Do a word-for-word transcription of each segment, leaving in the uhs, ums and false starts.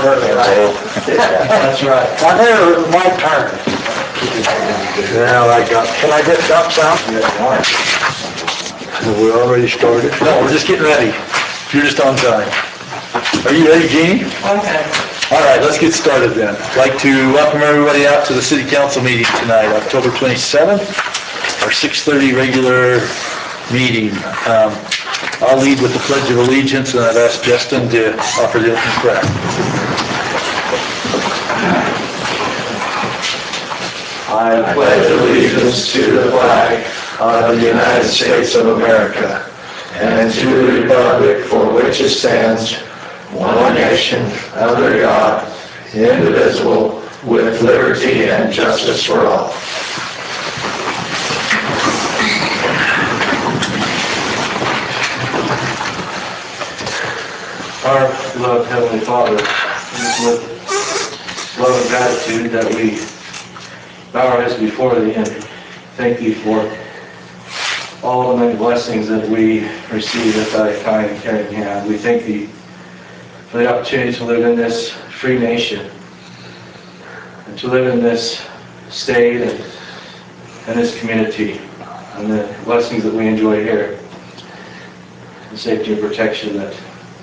early, right? That's right. I knew it was my turn. Well, I got, can I get up some? Have we already started? No, we're just getting ready. You're just on time. Are you ready, Jeannie? Okay. All right, let's get started then. I'd like to welcome everybody out to the city council meeting tonight, October twenty-seventh, our six thirty regular meeting. Um, I'll lead with the Pledge of Allegiance, and I've asked Justin to offer the opening prayer. I pledge allegiance to the flag of the United States of America and to the republic for which it stands, one nation, under God, indivisible, with liberty and justice for all. Our beloved Heavenly Father, it is with love and gratitude that we bow our heads before Thee and thank Thee for all the many blessings that we receive at Thy kind and caring hand. We thank Thee for the opportunity to live in this free nation and to live in this state and, and this community and the blessings that we enjoy here, the safety and protection that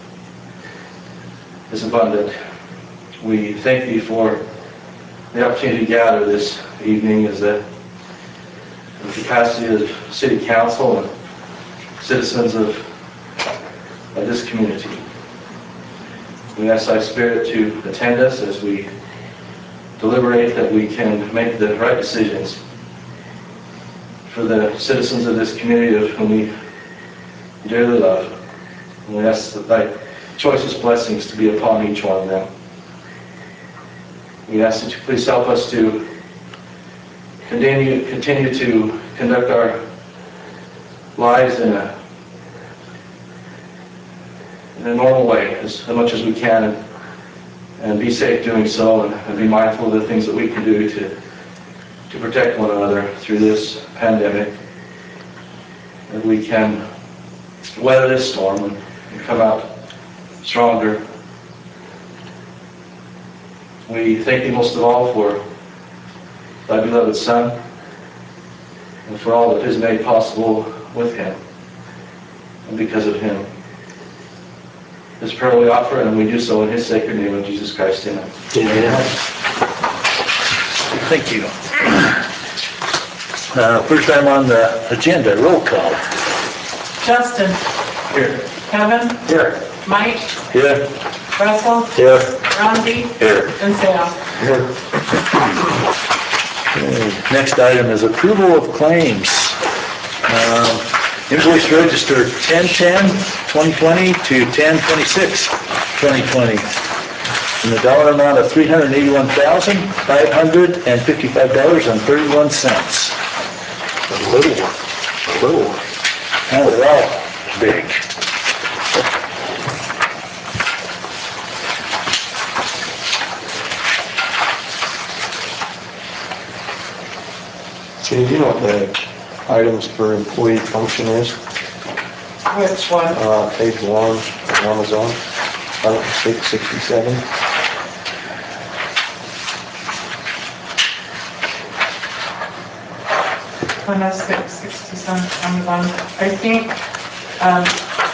is abundant. We thank Thee for the opportunity to gather this evening as a in the capacity of City Council and citizens of, of this community. We ask Thy Spirit to attend us as we deliberate that we can make the right decisions for the citizens of this community of whom we dearly love. And we ask that Thy choicest blessings to be upon each one of them. We ask that you please help us to continue, continue to conduct our lives in a, in a normal way as, as much as we can and, and be safe doing so and, and be mindful of the things that we can do to, to protect one another through this pandemic. That we can weather this storm and, and come out stronger. We thank Thee most of all for Thy beloved Son and for all that is made possible with Him and because of Him. This prayer we offer and we do so in His sacred name of Jesus Christ. Amen. Amen. Thank you. Uh, first time on the agenda, roll call. Justin. Here. Kevin. Here. Mike. Here. Russell. Here. Rondi. Here. And Sam. Here. Next item is approval of claims. Um, invoice register ten ten twenty twenty to ten twenty-six twenty twenty in the dollar amount of three hundred eighty-one thousand five hundred fifty-five dollars and thirty-one cents. A little, a little. Not at all big. Jenny, do you know what the items for employee function is? Which one? Uh, page one, Amazon, item six sixty-seven. One oh six sixty-seven Amazon. I think um,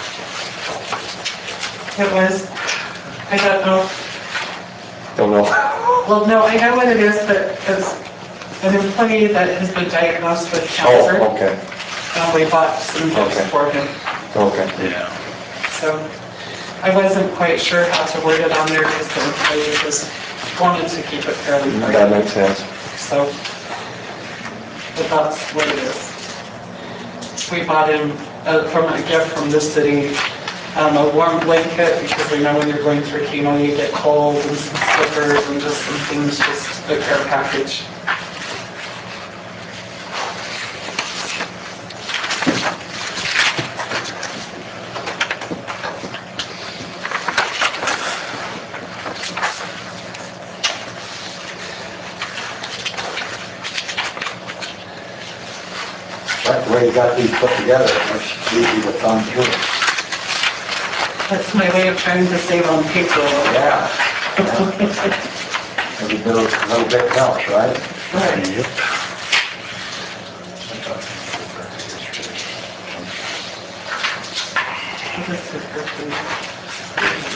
it was, I don't know. Don't know. Well, no, I know what it is, but it's an employee that has been diagnosed with cancer. Oh, okay, And we bought some gifts Okay. for him. okay. Yeah. So I wasn't quite sure how to word it on there because the employee just wanted to keep it fairly That brief. makes sense. So, but that's what it is. We bought him uh, from a gift from the city, um, a warm blanket because we know when you're going through chemo you get cold, and some slippers and just some things, just a care package. Like the way you got these put together, that's easy to thumb through. That's my way of trying to save on paper. Yeah. Every little, little bit helps, right? Right. Yep. This is good.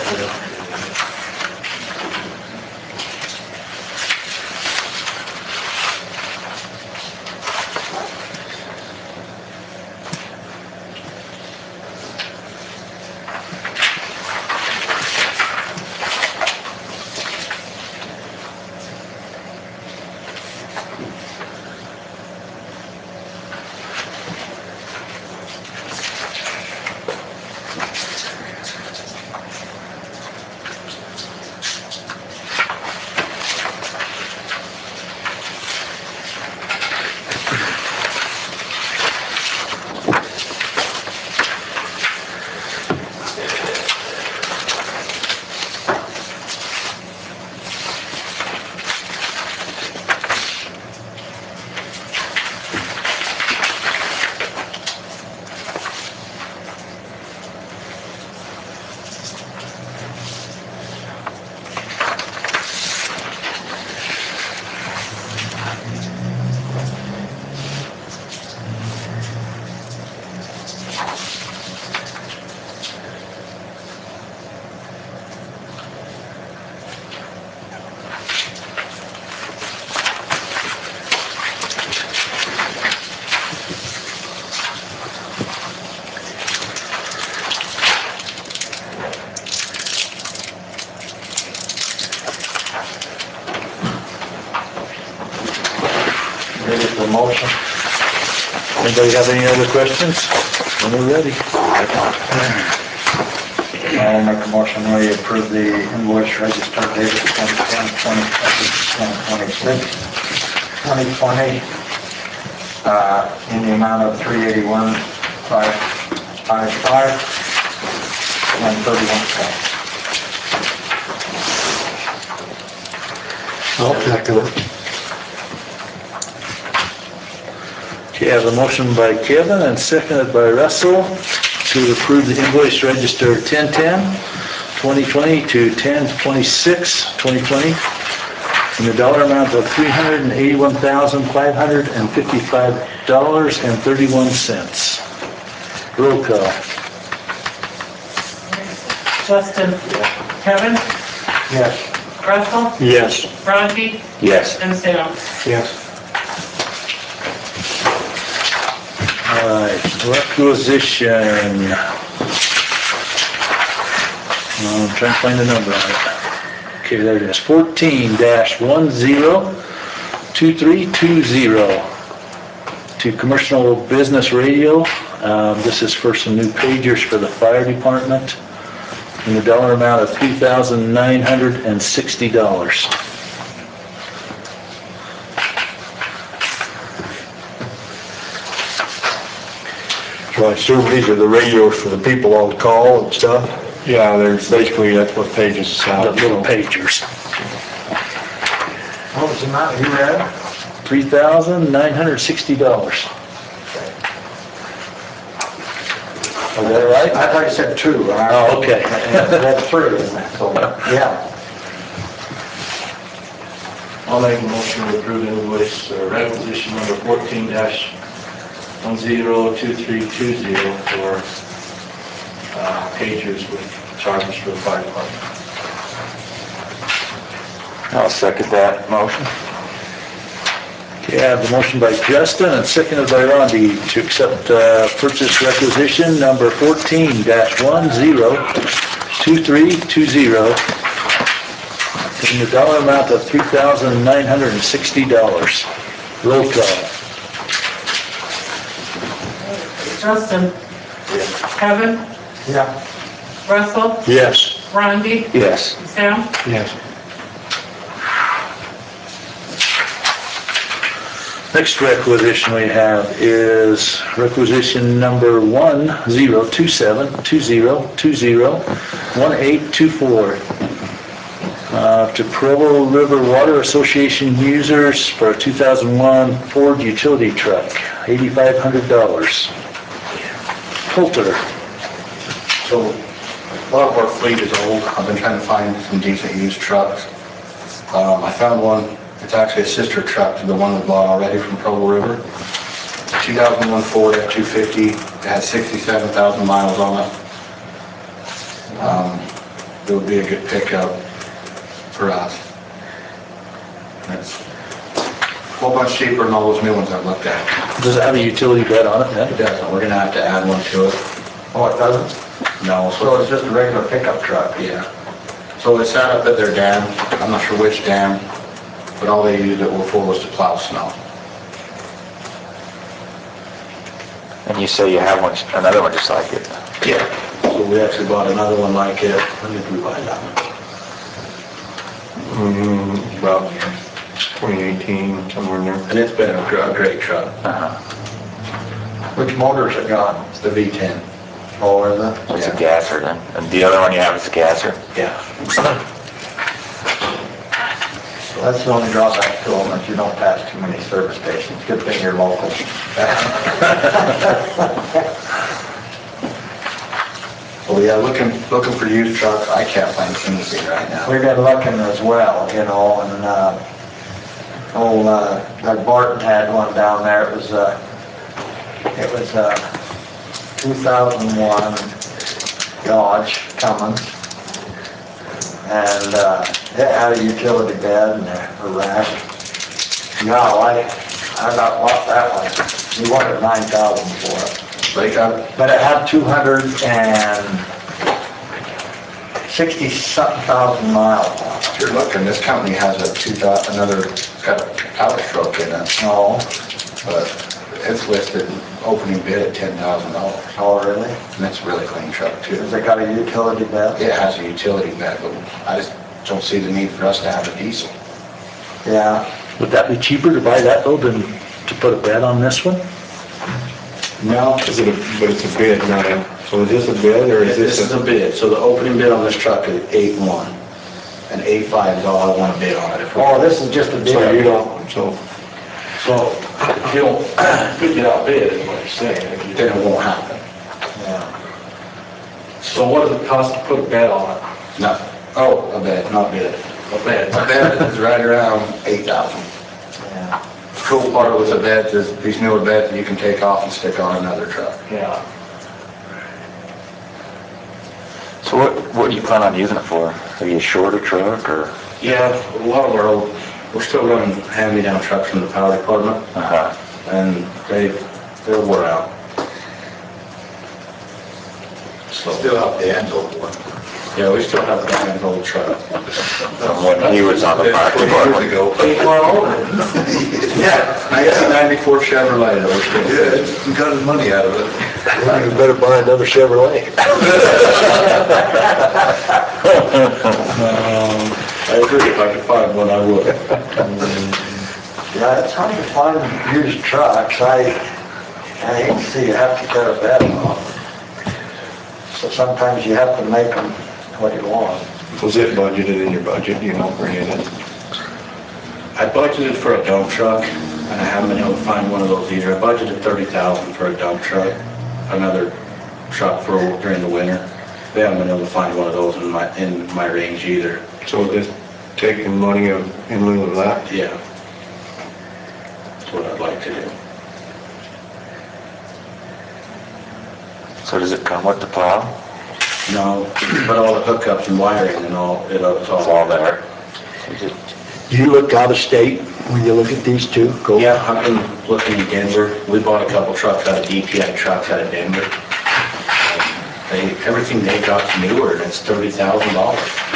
Ready for motion? Anybody have any other questions? When we're ready. I'll make a motion, we approve the invoice register dated twenty ten, twenty twenty, twenty twenty-six, twenty twenty, uh, in the amount of three eighty-one, five five five, and thirty-one cents. I'll second it. Okay, I have a motion by Kevin and seconded by Russell to approve the invoice register ten ten, twenty twenty to ten twenty-six, twenty twenty in the dollar amount of three hundred eighty-one thousand, five hundred fifty-five dollars and thirty-one cents. Roll call. Justin. Kevin. Yes. Russell. Yes. Rodney. Yes. And Sam. Yes. All right, requisition. I'm trying to find the number on it. Okay, there it is, fourteen dash one zero two three two zero to Commercial Business Radio. Um, This is for some new pagers for the fire department in the dollar amount of three thousand nine hundred sixty dollars. So I assume these are the radios for the people on call and stuff? Yeah, there's basically, that's what pages The sound. little pagers, What was the amount you read? three thousand nine hundred sixty dollars. Is that right? I thought you said two. and I- Oh, okay. and I read three, and so, yeah. I'll make a motion to approve invoice uh, requisition number fourteen dash one zero two three two zero for uh, pagers with charges for the fire department. I'll second that motion. Okay, I have the motion by Justin and seconded by Rodney to accept uh, purchase requisition number fourteen dash one zero two three two zero in the dollar amount of three thousand nine hundred sixty dollars. Roll call. Justin. Kevin. Yeah. Russell. Yes. Rodney. Yes. Sam. Yes. Next requisition we have is requisition number one zero two seven two zero two zero one eight two four uh, to Provo River Water Association users for a two thousand one Ford utility truck, eight thousand five hundred dollars. Coulter. So A lot of our fleet is old. I've been trying to find some decent used trucks. Um, I found one, it's actually a sister truck to the one we bought already from Provo River. two thousand one Ford F two fifty, it has sixty-seven thousand miles on it. Um, it would be a good pickup for us. And it's a whole bunch cheaper than all those new ones I've looked at. Does it have a utility bed on it It then? doesn't, we're gonna have to add one to it. Oh, it doesn't? No, So so it's just a regular pickup truck? yeah. So it's set up at their dam, I'm not sure which dam, but all they used it for was to plow snow. And you say you have one, another one just like it. Yeah. So we actually bought another one like it. When did we buy that one? Mm, about twenty eighteen, somewhere in there. And it's been a gr- a great truck. Uh-huh. Which motor's it got? It's the V ten. Oh, is it? It's a Yeah. gasser then. And the other one you have is a gasser? Yeah. That's the only drawback to them, is you don't pass too many service stations. Good thing you're local. So yeah, looking, looking for used trucks. I can't find anything right now. We've been looking as well, you know, and, uh, old, uh, Doug Barton had one down there. It was, uh, it was, uh, two thousand one Dodge Cummins. And, uh, it had a utility bed and a rack. No, I, I about bought that one. He wanted nine thousand for it. They got it. But it had two hundred and sixty something thousand miles on it. If you're looking, this company has a two thou- another, it's got a power stroke in it, No, but it's listed opening bid at ten thousand dollars. oh really? And it's a really clean truck too. Has it got a utility bed? It has a utility bed, but I just don't see the need for us to have a diesel. Yeah, Would that be cheaper to buy that though than to put a bed on this one? No, Is it a, but it's a bid, not a, so is this a bid or is this this is a? a bid, so the opening bid on this truck is eight one. And eight five is all I want to bid on it. If we- oh, this is just a bid. So you don't, so, So, if you don't, if you get outbid, is what you're saying, then it won't happen. Yeah. So what does it cost to put a bed on it? Nothing. Oh, a bed, not bid. A bed. A bed is right around eight thousand. Yeah. Cool part with the beds is these newer beds you can take off and stick on another truck. Yeah. So what, what do you plan on using it for? Are you a shorter truck or? Yeah, a lot of our old, we're still running hand-me-down trucks from the power department, Uh-huh. and they, they're wore out. So, Still have the end old one. yeah, we still have that old truck. From when he was on the park Years department? ago. Yeah, nineteen ninety-four Chevrolet, that we're still. Yeah, we got his money out of it. well, you better buy another Chevrolet. I agree, if I could find one, I would. Yeah, it's hard to find used trucks. I, I hate to see you have to cut a bed off. So sometimes you have to make them what you want. Was it budgeted in your budget, you know, for any of it? I budgeted for a dump truck, and I haven't been able to find one of those either. I budgeted thirty thousand for a dump truck, another truck for during the winter. They haven't been able to find one of those in my, in my range either. So just taking money of- in lieu of that? Yeah. That's what I'd like to do. So does it come with the plow? No, but all the hookups and wiring and all, it- it's It's all all. there? Do you look out of state when you look at these two? Go. Yeah, I've been looking in Denver. We bought a couple trucks out of D P I trucks out of Denver. They, everything they got's newer, and it's thirty thousand dollars.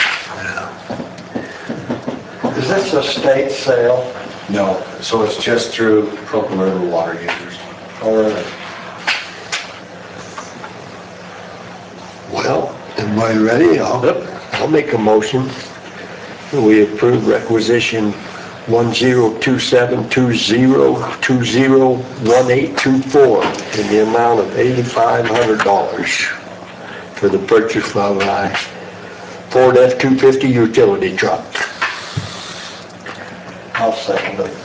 Is this a state sale? No, so it's just through Provo River water users. Or, Well, everybody ready? I'll, I'll make a motion. We approve requisition one zero two seven two zero two zero one eight two four in the amount of eighty-five hundred dollars for the purchase of a Ford F two fifty utility truck. I'll second it.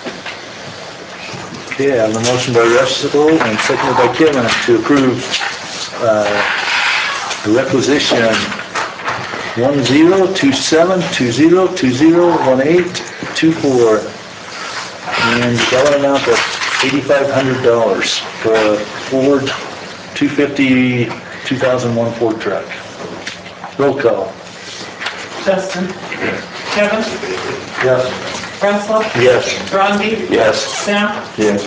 Okay, I have a motion by Russell and seconded by Kevin to approve, uh, requisition one zero two seven two zero two zero one eight two four, and dollar amount of eighty-five hundred dollars for a Ford two fifty two thousand one Ford truck. Roll call. Justin? Kevin? Yes. Russell? Yes. Rodney? Yes. Sam? Yes.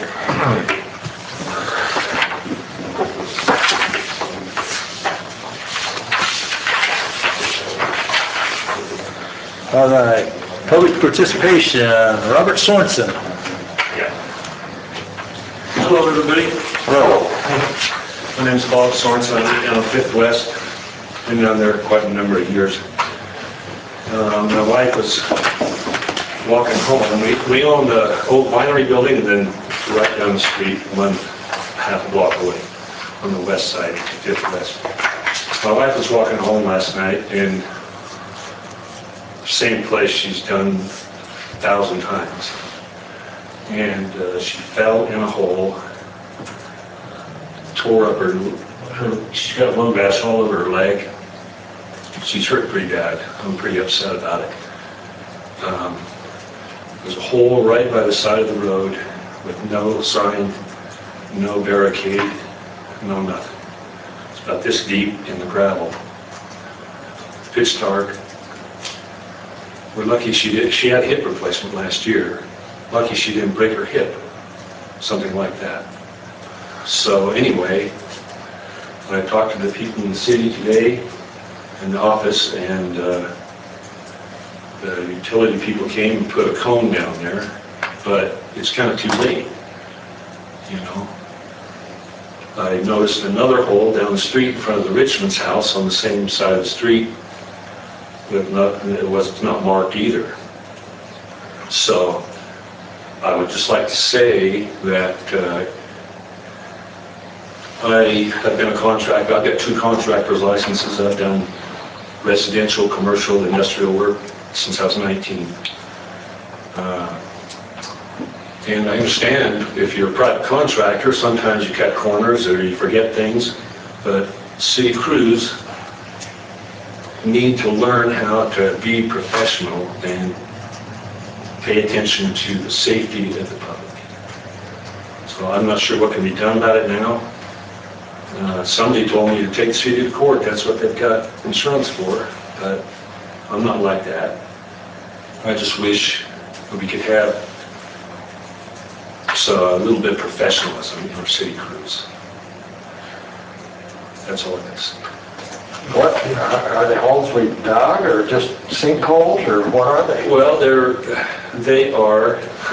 All right, public participation, Robert Sorensen. Hello, everybody. Hello. My name's Bob Sorensen. I live down on Fifth West. Been down there quite a number of years. Um, my wife was walking home, and we, we owned the old winery building, and then right down the street, one half a block away, on the west side, Fifth West. My wife was walking home last night, and same place she's done a thousand times. And uh, she fell in a hole, tore up her, her, she's got one gash all over her leg. She's hurt pretty bad. I'm pretty upset about it. Um, there's a hole right by the side of the road with no sign, no barricade, no nothing. It's about this deep in the gravel. It's pitch dark. We're lucky she did. She had a hip replacement last year. Lucky she didn't break her hip, something like that. So anyway, I talked to the people in the city today in the office, and uh, the utility people came and put a cone down there, but it's kind of too late, you know. I noticed another hole down the street in front of the Richmond's house on the same side of the street, but not, it was not marked either. So I would just like to say that uh, I have been a contractor. I've got two contractor's licenses. I've done residential, commercial, industrial work since I was nineteen. Uh, and I understand if you're a private contractor, sometimes you cut corners or you forget things, but city crews need to learn how to be professional and pay attention to the safety of the public. So I'm not sure what can be done about it now. Uh, somebody told me to take the city to court. That's what they've got insurance for, but I'm not like that. I just wish we could have so a little bit of professionalism in our city crews. That's all it is. What, are they holes we dug, or just sinkholes, or what are they? Well, they're, they are,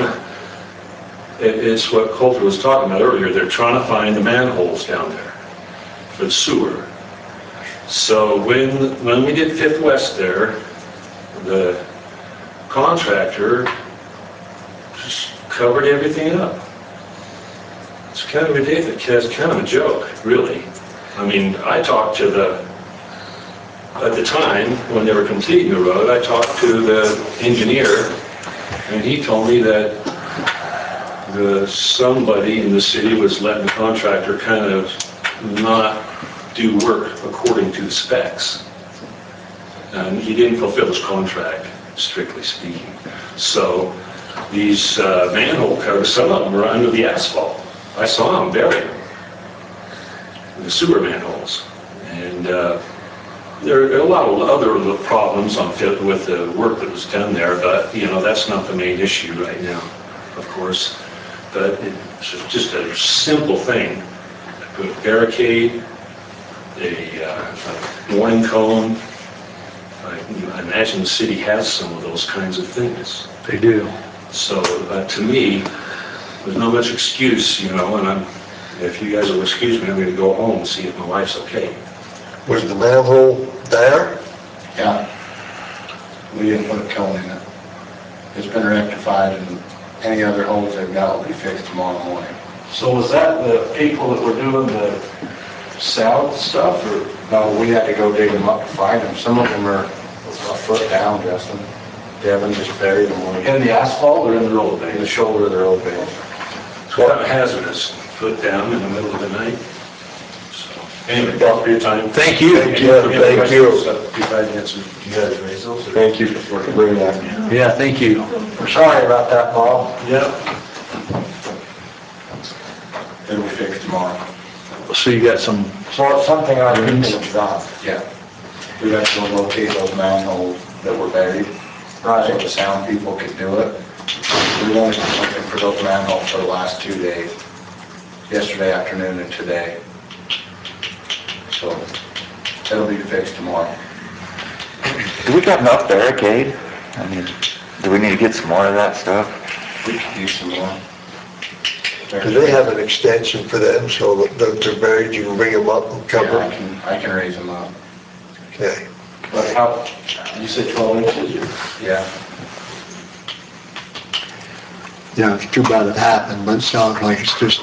it is what Coulter was talking about earlier. They're trying to find the manholes down there for the sewer. So when, when we did Fifth West there, the contractor just covered everything up. It's kind of ridiculous. It's kind of a joke, really. I mean, I talked to the, at the time, when they were completing the road, I talked to the engineer, and he told me that the, somebody in the city was letting the contractor kind of not do work according to the specs. And he didn't fulfill his contract, strictly speaking. So these uh, manhole covers, some of them were under the asphalt. I saw them buried, the sewer manholes. And uh, there are a lot of other little problems on fit with the work that was done there, but you know, that's not the main issue right now, of course. But it's just a simple thing. Put a barricade, a uh, warning cone. I, I imagine the city has some of those kinds of things. They do. So uh, to me, there's not much excuse, you know, and I'm, if you guys will excuse me, I'm going to go home and see if my wife's okay. Was the manhole there? Yeah. We didn't put a cone in it. It's been rectified, and any other holes they've got will be fixed tomorrow morning. So was that the people that were doing the sound stuff, or? No, we had to go dig them up to find them. Some of them are a foot down, Justin. Devin just buried them when we In the asphalt or in the road in the base? shoulder of the road base. It's kind of hazardous, foot down in the middle of the night. So Anyway, thank you for your time. Thank you. Thank you, thank you. You guys had some, you guys raised those? Thank you for bringing that. Yeah, thank you. We're sorry about that, Bob. Yeah. It'll be fixed tomorrow. So you got some, So it's something our people have done. Yeah. We got to go locate those manholes that were buried, so the sound people could do it. We've only been looking for those manholes for the last two days, yesterday afternoon and today. So it'll be fixed tomorrow. Do we got enough barricade? I mean, do we need to get some more of that stuff? We could use some more. Do they have an extension for them, so that they're buried, you can bring them up and Yeah, cover I them? can, I can raise them up. Okay. But how, you said twelve inches? Yeah. Yeah, it's too bad it happened, but it sounds like it's just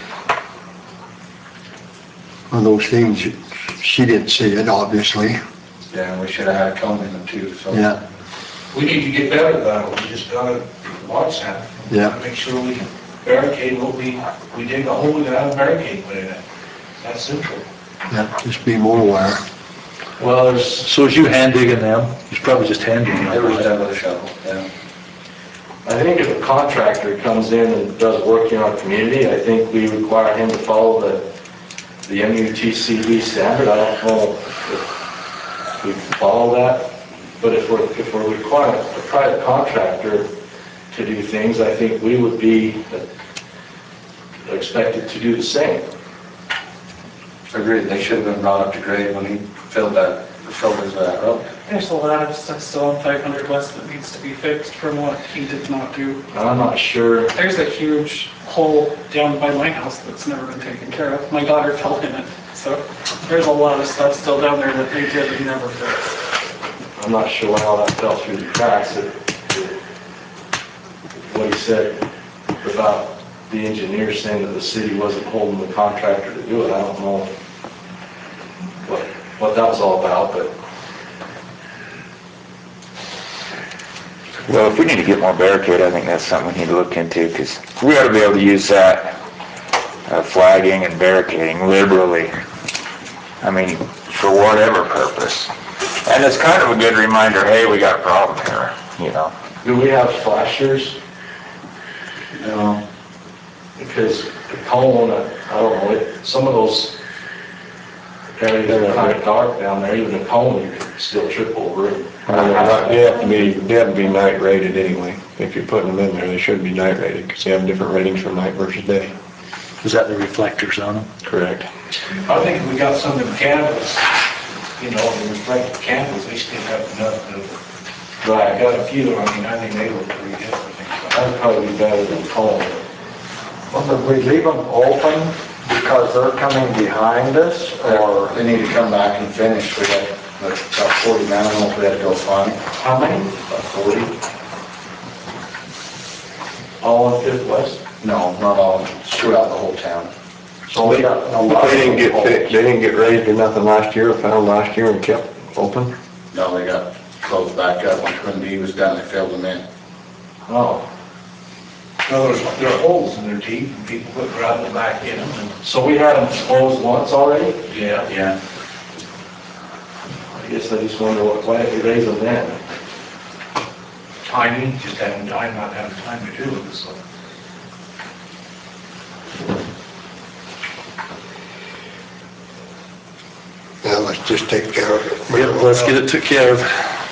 one of those things, she didn't see it, obviously. Yeah, and we should have had a cone in them too, so. Yeah, We need to get better about it, we just gotta watch that. Yeah. Make sure we barricade what we, we dig a hole, we gotta have a barricade put in it. That's simple. yeah, just be more aware. Well, there's, so as you hand digging them, it's probably just hand digging It was them. done with a shovel, yeah. I think if a contractor comes in and does work in our community, I think we require him to follow the, the M U T C D standard. I don't know if we follow that, but if we're, if we're requiring a private contractor to do things, I think we would be expected to do the same. Agreed, they should have been brought up to grade when he filled that, the filters of that road. There's a lot of stuff still on five hundred West that needs to be fixed from what he did not do. I'm not sure. There's a huge hole down by my house that's never been taken care of. My daughter fell in it. So there's a lot of stuff still down there that they did and never fixed. I'm not sure how that fell through the cracks. It- it- What he said about the engineer saying that the city wasn't holding the contractor to do it, I don't know what, what that was all about, but Well, if we need to get more barricade, I think that's something we need to look into, because we ought to be able to use that uh, flagging and barricading liberally. I mean, for whatever purpose. And it's kind of a good reminder, hey, we got a problem here, you know? do we have flashers? No. Because the cone, I I don't know, it- some of those areas are kind of dark down there, even a cone, you can still trip over it. They have to be, they have to be night rated anyway. If you're putting them in there, they should be night rated, because they have different ratings for night versus day. Is that the reflectors on them? Correct. I think if we got some of the candles, you know, the reflective candles, they still have enough to, I got a few, I mean, I think they look pretty good, I think. That'd probably be better than cone. Well, did we leave them open because they're coming behind us, or? They need to come back and finish, we had about forty manholes we had to go find. How many? About forty? All on Fifth West? No, not all, throughout the whole town. So we got a lot But they didn't get, of fi- they didn't get raised or nothing last year, found last year and kept open? No, they got closed back up when Quimby was done, they filled them in. Oh, No, there's, there are holes in their teeth, and people put gravel back in them, and, so we had them closed once already? yeah. Yeah. I guess I just wonder what, why did we raise them then? Timing, just having time, not having time to do it, so. Yeah, let's just take care of it. Yep, let's get it took care of.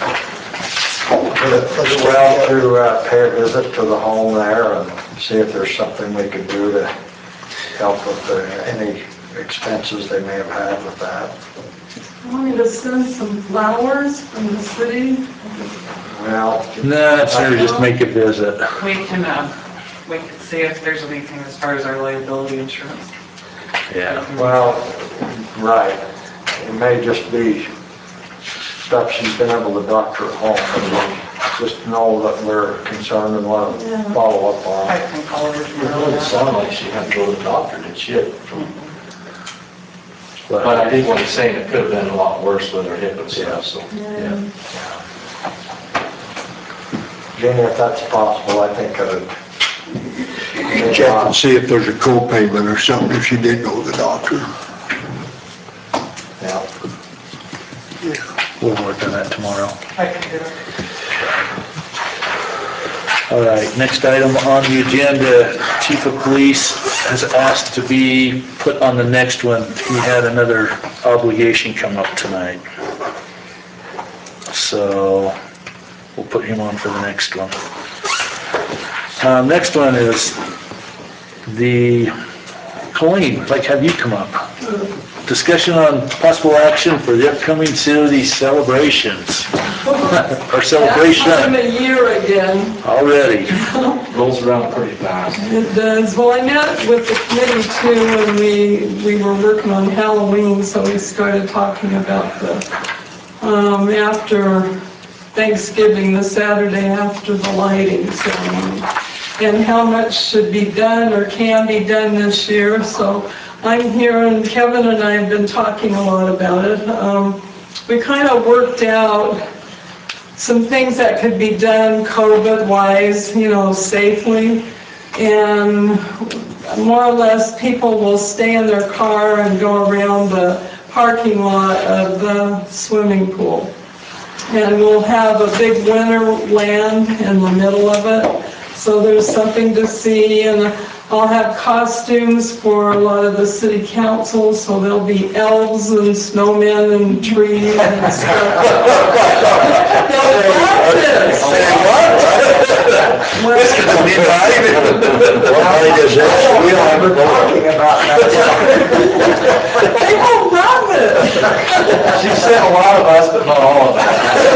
Let's Well, to uh, pay a visit to the home there and see if there's something we could do to help with the, any expenses they may have had with that. Want me to send some flowers from the city? Well, No, it's better just make a visit. We can, um, we can see if there's anything as far as our liability insurance. Yeah. well, right, it may just be stuff she's been able to doctor at home, and just know that we're concerned and want to follow up on I it. can call her It tomorrow. doesn't sound like she had to go to the doctor, did she? But I think what he's saying, it could have been a lot worse with her hip and stuff, so. Yeah. Jenny, if that's possible, I think I'd Check and see if there's a co-payment or something if she did go to the doctor. We'll work on that tomorrow. I can do it. All right, next item on the agenda, Chief of Police has asked to be put on the next one. He had another obligation come up tonight. So we'll put him on for the next one. Um, next one is the, Colleen, I'd like to have you come up. Discussion on possible action for the upcoming city celebrations. Or celebration. That time of year again. Already. Rolls around pretty fast. It does. Well, I met with the committee too, and we, we were working on Halloween, so we started talking about the, um, after Thanksgiving, the Saturday after the lighting ceremony, and how much should be done or can be done this year. So I'm here, and Kevin and I have been talking a lot about it. Um, we kind of worked out some things that could be done COVID-wise, you know, safely. And more or less, people will stay in their car and go around the parking lot of the swimming pool. And we'll have a big winter land in the middle of it. So there's something to see, and I'll have costumes for a lot of the city council, so there'll be elves and snowmen and trees and stuff. They'll love this. Well, What night is this? We don't have a talking about that. they will love it. She said a lot of us, but not all of us.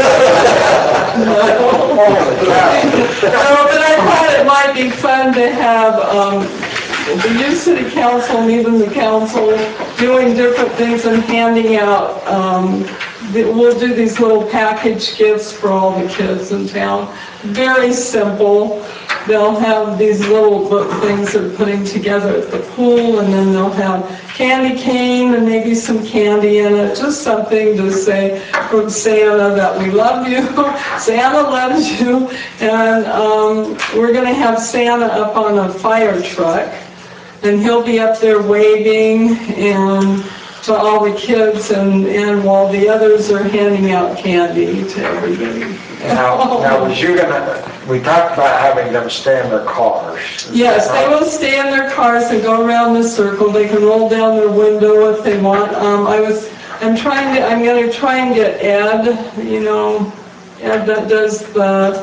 No, but I thought it might be fun to have um, the youth city council and even the council doing different things and handing out, um, the- we'll do these little package gifts for all the kids in town. Very simple. They'll have these little book things they're putting together at the pool, and then they'll have candy cane and maybe some candy in it, just something to say from Santa that we love you, Santa loves you, and um, we're gonna have Santa up on a fire truck, and he'll be up there waving and to all the kids, and, and while the others are handing out candy to everybody. Now, now, was you gonna, we talked about having them stay in their cars. Is Yes, that they right? will stay in their cars and go around the circle. They can roll down their window if they want. Um, I was, I'm trying to, I'm gonna try and get Ed, you know, Ed that does the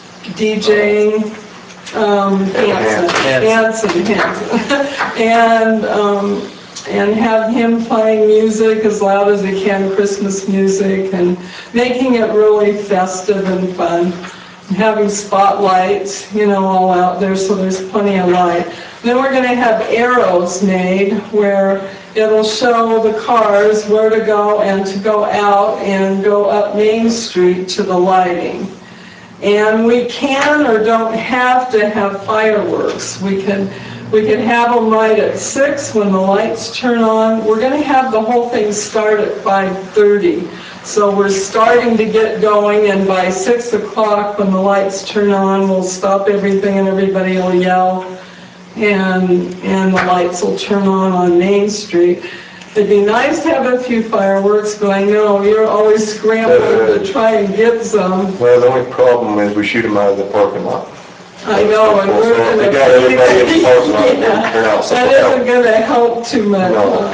DJing, um, Hanson, Hanson, Hanson. And, um, and have him playing music as loud as he can, Christmas music, and making it really festive and fun. Having spotlights, you know, all out there, so there's plenty of light. Then we're gonna have arrows made where it'll show the cars where to go and to go out and go up Main Street to the lighting. And we can or don't have to have fireworks. We can, we can have them right at six when the lights turn on. We're gonna have the whole thing start at five thirty. So we're starting to get going, and by six o'clock when the lights turn on, we'll stop everything and everybody will yell, and, and the lights will turn on on Main Street. It'd be nice to have a few fireworks, but I know you're always scrambling to try and get some. Well, the only problem is we shoot them out of the parking lot. I know, and we're gonna... They got everybody in the parking lot and Yeah, turn out. that isn't gonna help too much. No.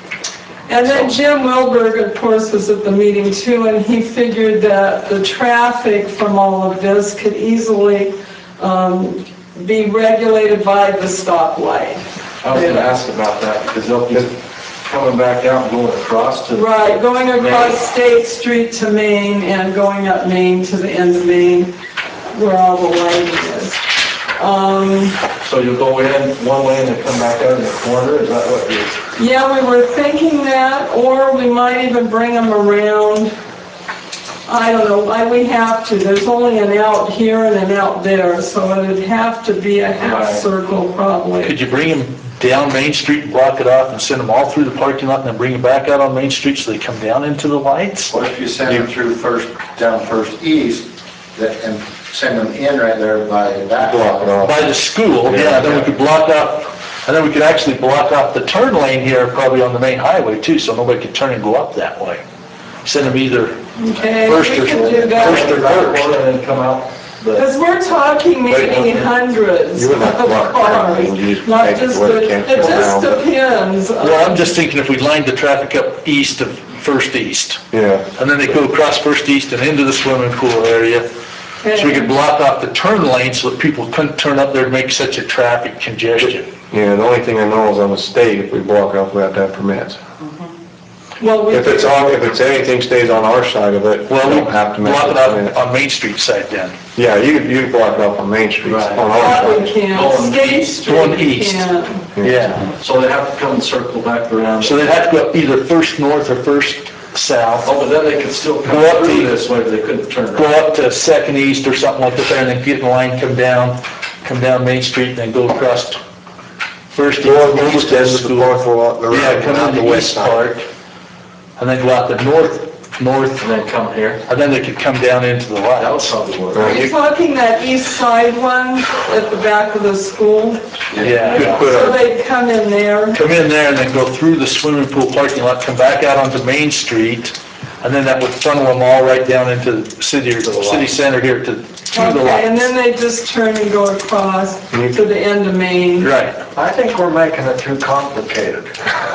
And then Jim Wilberg, of course, was at the meeting too, and he figured that the traffic from all of this could easily um, be regulated by the stoplight. I was gonna ask about that, because they'll be coming back out and going across to. Right, going across State Street to Main and going up Main to the end of Main, where all the lighting is. Um, So you'll go in one way and then come back out in the corner, is that what you're? Yeah, we were thinking that, or we might even bring them around. I don't know, I, we have to. There's only an out here and an out there, so it'd have to be a half Right. circle probably. Could you bring them down Main Street and block it off and send them all through the parking lot and then bring them back out on Main Street so they come down into the lights? Or if you send them through first, down First East, that- and send them in right there by that. Block it off. By the school, yeah, then we could block off, and then we could actually block off the turn lane here probably on the main highway too, so nobody could turn and go up that way. Send them either Okay, First we or- can do first that. or first. And then come out, but Because we're talking maybe hundreds You of would have to mark that, cars, and you just not make it just where the, it can't it go just down. depends. Well, I'm just thinking if we lined the traffic up east of First East, Yeah. and then they go across First East and into the swimming pool area, so we could block off the turn lane so that people couldn't turn up there and make such a traffic congestion. Yeah, the only thing I know is on the state, if we block off, we have to have permits. Well, we If it's on, if it's anything stays on our side of it, we Well, we don't have to make block it a permit. off on Main Street side then. Yeah, you could, you could block it off on Main Street, Right. on our that we side. can, Going State east, Street going east. can. Yeah. so they have to come and circle back around. So they'd have to go up either First North or First South, Oh, but then they could still come Go up through to- this way, but they couldn't turn go around. up to Second East or something like that there, and then get in line, come down, come down Main Street, and then go across First East. Go over east to into the the school. parking lot, the Yeah, road, come out in the the west east side. part, and then go out the north, north, And then come here. and then they could come down into the That would lights. probably work. Are you talking that east side one at the back of the school? Yeah. So they'd come in there. Come in there and then go through the swimming pool parking lot, come back out onto Main Street, and then that would funnel them all right down into the city, or city center here to, to the Okay, and lights. then they just turn and go across to the end of Main. Right. I think we're making it too complicated.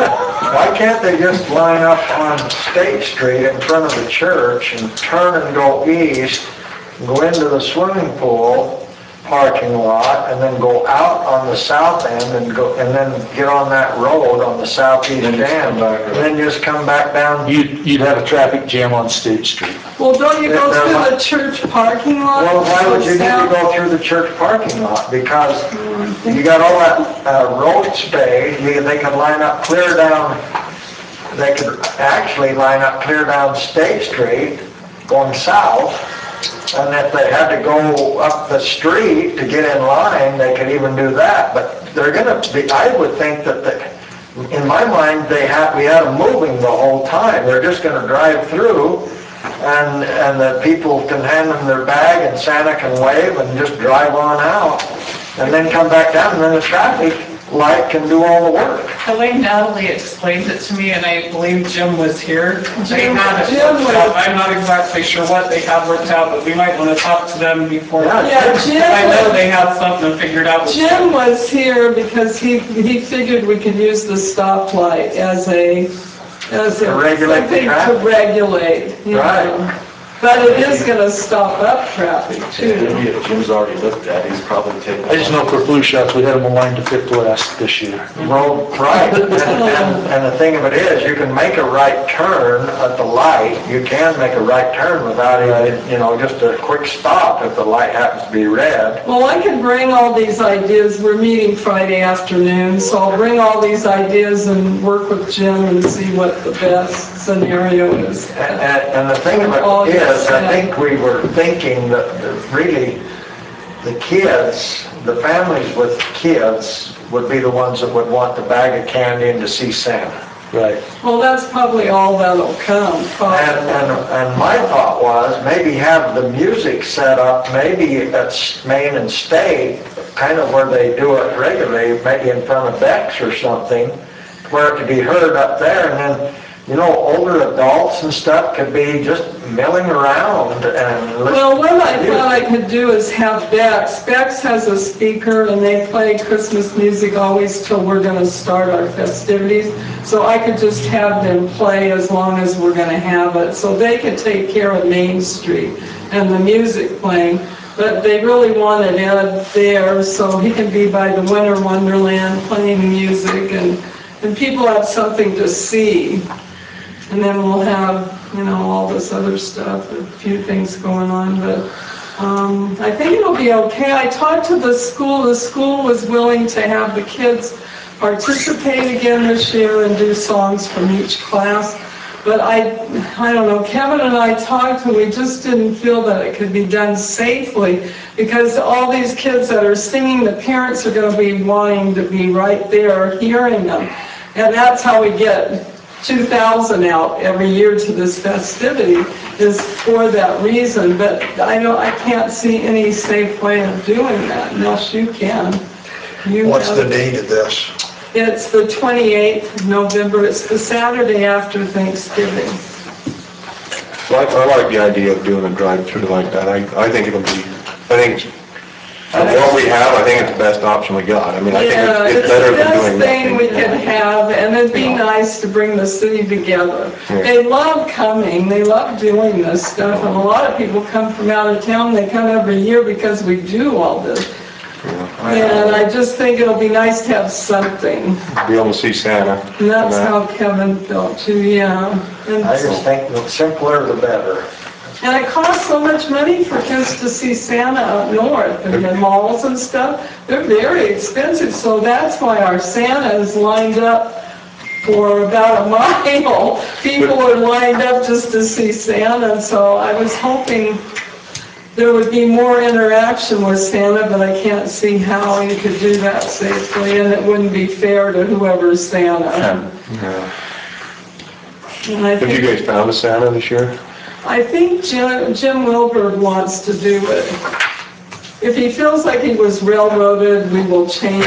Why can't they just line up on State Street in front of the church and turn and go east, go into the swimming pool parking lot, and then go out on the south end and go, and then get on that road on the southeast Then end, just come back and then just come back down? You'd, you'd have a traffic jam on State Street. Well, don't you go They're through not- the church parking lot? Well, why would you need to South? go through the church parking lot? Because you got all that uh, road space, you- they could line up clear down, they could actually line up clear down State Street going south. And if they had to go up the street to get in line, they could even do that. But they're gonna be, I would think that, the- in my mind, they have, we had them moving the whole time. They're just gonna drive through, and, and the people can hand them their bag and Santa can wave and just drive on out. And then come back down, and then the traffic light can do all the work. The way Natalie explained it to me, and I believe Jim was here, they Jim- had it Jim worked was- out. I'm not exactly sure what they had worked out, but we might want to talk to them before. Yeah, Yeah, Jim I know was- they had something figured out. with- Jim was here because he, he figured we could use the stoplight as a, as a. To regulate the something traffic. To regulate, you know. Right. But it is gonna stop up traffic too. If Jim's already looked at, it, he's probably taken. I just know for flu shots, we had them aligned to Fifth West this year. Well, right, and, and and the thing of it is, you can make a right turn at the light, you can make a right turn without even, you know, just a quick stop if the light happens to be red. Well, I could bring all these ideas, we're meeting Friday afternoon, so I'll bring all these ideas and work with Jim and see what the best scenario is. And, and the thing of All it yes, is, I yeah. think we were thinking that that really, the kids, the families with kids would be the ones that would want the bag of candy and to see Santa. Right. Well, that's probably all that'll come, And, probably. and, and my thought was, maybe have the music set up, maybe at Main and State, kind of where they do it regularly, maybe in front of Beck's or something, where it could be heard up there, and then, you know, older adults and stuff could be just milling around and listening. Well, what I to thought I music. could do is have Bex. Bex has a speaker and they play Christmas music always till we're gonna start our festivities. So I could just have them play as long as we're gonna have it. So they could take care of Main Street and the music playing. But they really wanted Ed there so he can be by the Winter Wonderland playing music and, and people have something to see. And then we'll have, you know, all this other stuff, a few things going on, but um, I think it'll be okay. I talked to the school, the school was willing to have the kids participate again this year and do songs from each class. But I, I don't know, Kevin and I talked and we just didn't feel that it could be done safely because all these kids that are singing, the parents are gonna be wanting to be right there hearing them. And that's how we get two thousand out every year to this festivity, is for that reason. But I don't, I can't see any safe way of doing that unless you can. You What's the have- date of this? It's the twenty-eighth of November, it's the Saturday after Thanksgiving. I, I like the idea of doing a drive-through like that. I, I think it'll be, I think, for what we have, I think it's the best option we got. I mean, I think Yeah, it's, it's it's better the than best doing thing we nothing. could have, and it'd be nice to bring the city together. Yeah. They love coming, they love doing this stuff, and a lot of people come from out of town, they come every year because we do all this. And I just think it'll be nice to have something, Be able to see Santa. and that's and that. how Kevin felt too, yeah. And I just think the simpler the better. And it costs so much money for kids to see Santa up north, and the malls and stuff, they're very expensive, so that's why our Santa is lined up for about a mile. People are lined up just to see Santa, so I was hoping there would be more interaction with Santa, but I can't see how you could do that safely, and it wouldn't be fair to whoever's Santa. Yeah. And I Have you think, guys found a Santa this year? I think Jim, Jim Wilbur wants to do it. If he feels like he was railroaded, we will change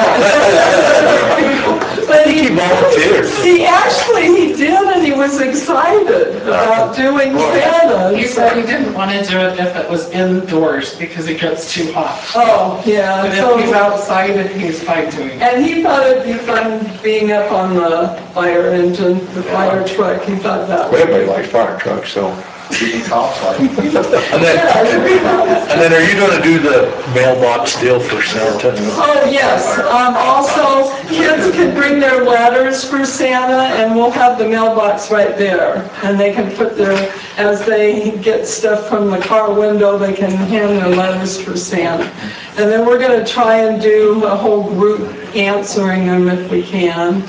that. But he volunteered. He actually, he did, and he was excited about doing Santa. He said he didn't want to do it if it was indoors because it gets too hot. Oh, yeah. But so- if he's outside, he's fine doing it. And he thought it'd be fun being up on the fire engine, the fire truck. He thought that would. Everybody likes fire trucks, so. And then, and then are you gonna do the mailbox deal for Santa? Oh, yes. Um, also, kids can bring their letters for Santa, and we'll have the mailbox right there. And they can put their, as they get stuff from the car window, they can hand their letters for Santa. And then we're gonna try and do a whole group answering them if we can.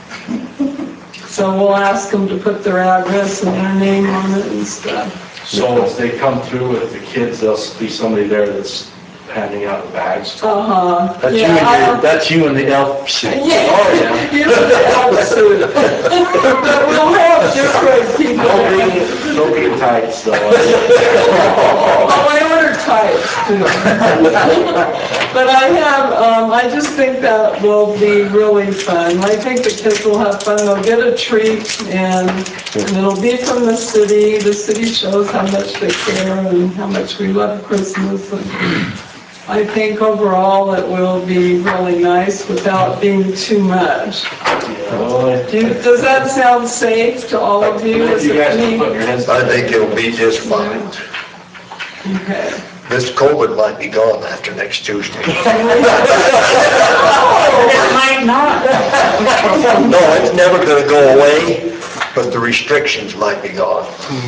So we'll ask them to put their address and their name on it and stuff. So as they come through with the kids, there'll be somebody there that's handing out the bags. Uh-huh. That's you Yeah, and I- your, that's you and the elf suit. Yeah. Oh, yeah. You're the opposite. But we'll have different people. Don't be, don't be tights though. Oh, I ordered tights too. But I have, um, I just think that will be really fun. I think the kids will have fun. They'll get a treat, and, and it'll be from the city. The city shows how much they care and how much we love Christmas. And I think overall it will be really nice without being too much. Do you- Does that sound safe to all of you? Is You it guys can me? put your hands. I think it'll be just fine. Okay. This COVID might be gone after next Tuesday. It might not. No, it's never gonna go away, but the restrictions might be gone.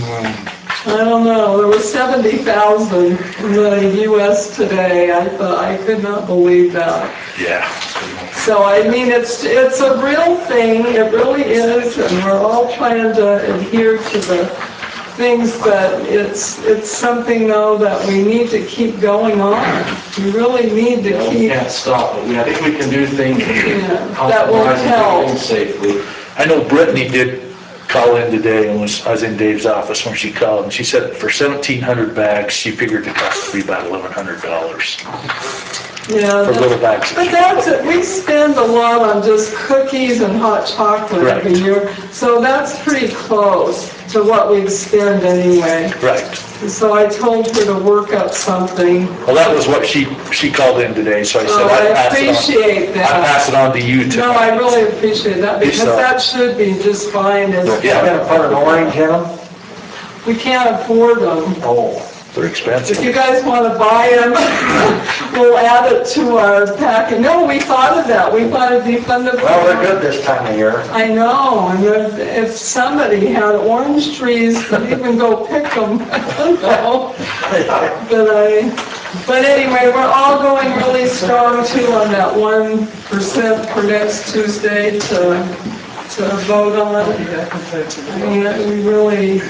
I don't know, there was seventy thousand in the U S today. I thought, I could not believe that. Yeah. So, I mean, it's, it's a real thing, it really is, and we're all trying to adhere to the things, but it's, it's something though that we need to keep going on. We really need to We keep, can't stop it. We- I think we can do things. Yeah, that will compromise and do help. things safely. I know Brittany did call in today, and was, I was in Dave's office when she called, and she said for seventeen hundred bags, she figured it cost to be about eleven hundred dollars yeah. for little bags. But that's it, we spend a lot on just cookies and hot chocolate Right. every year, so that's pretty close to what we'd spend anyway. Right. So I told her to work up something. Well, that was what she, she called in today, so I said Oh, I'd I pass it on. appreciate I'd that. pass it on to you too. No, I really appreciate that, because So- that should be just fine. It's- Yeah. Gonna put an orange in them? We can't afford them. Oh. They're If expensive. you guys want to buy them, we'll add it to our packet. No, we thought of that. We thought it'd be fun to. Well, they're good this time of year. I know, and if, if somebody had orange trees, we'd even go pick them. No. But I, but anyway, we're all going really strong too on that one percent for next Tuesday to, to vote on. I mean, we really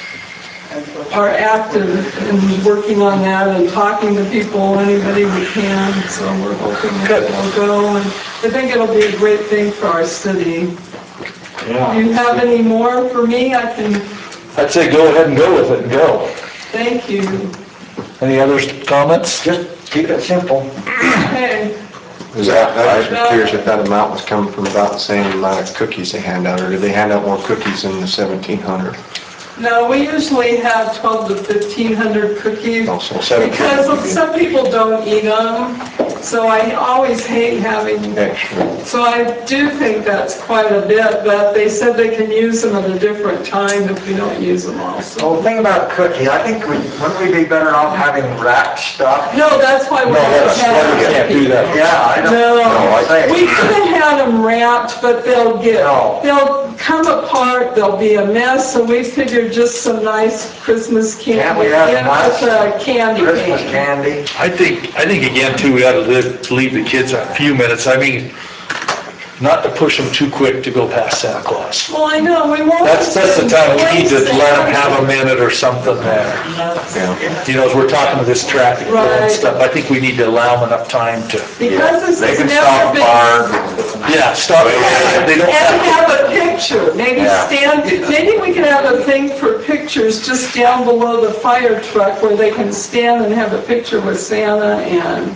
are active in working on that and talking to people, anybody we can, so we're hoping that it'll go, and I think it'll be a great thing for our city. Do you have any more for me? I can, I'd say go ahead and go with it and go. thank you. Any other comments? Just keep it simple. Okay, Is that, I was just curious if that amount was coming from about the same amount of cookies they hand out, or did they hand out more cookies than the seventeen hundred? No, we usually have twelve to fifteen hundred cookies. Oh, so seven Because cookies. some people don't eat them, so I always hate having, Extra. so I do think that's quite a bit, but they said they can use them at a different time if we don't use them also. Well, the thing about cookie, I think we, wouldn't we be better off having wrapped stuff? No, that's why we No, don't that's why have we can't do that. Yeah, I don't, No, I'm saying. we could have had them wrapped, but they'll get, No. they'll come apart, they'll be a mess, so we figured just some nice Christmas candy. Can't we have in nice with a candy Christmas cane. candy. I think, I think again too, we ought to live, leave the kids a few minutes. I mean, not to push them too quick to go past Santa Claus. Well, I know, we won't. That's, that's the time we need to let them have a minute or something there. You know, as we're talking to this traffic flow and Right. stuff, I think we need to allow them enough time to, Because this They has can never stop been. bar. yeah, stop. They don't And have have a picture, maybe Yeah. stand, maybe we could have a thing for pictures just down below the fire truck where they can stand and have a picture with Santa and,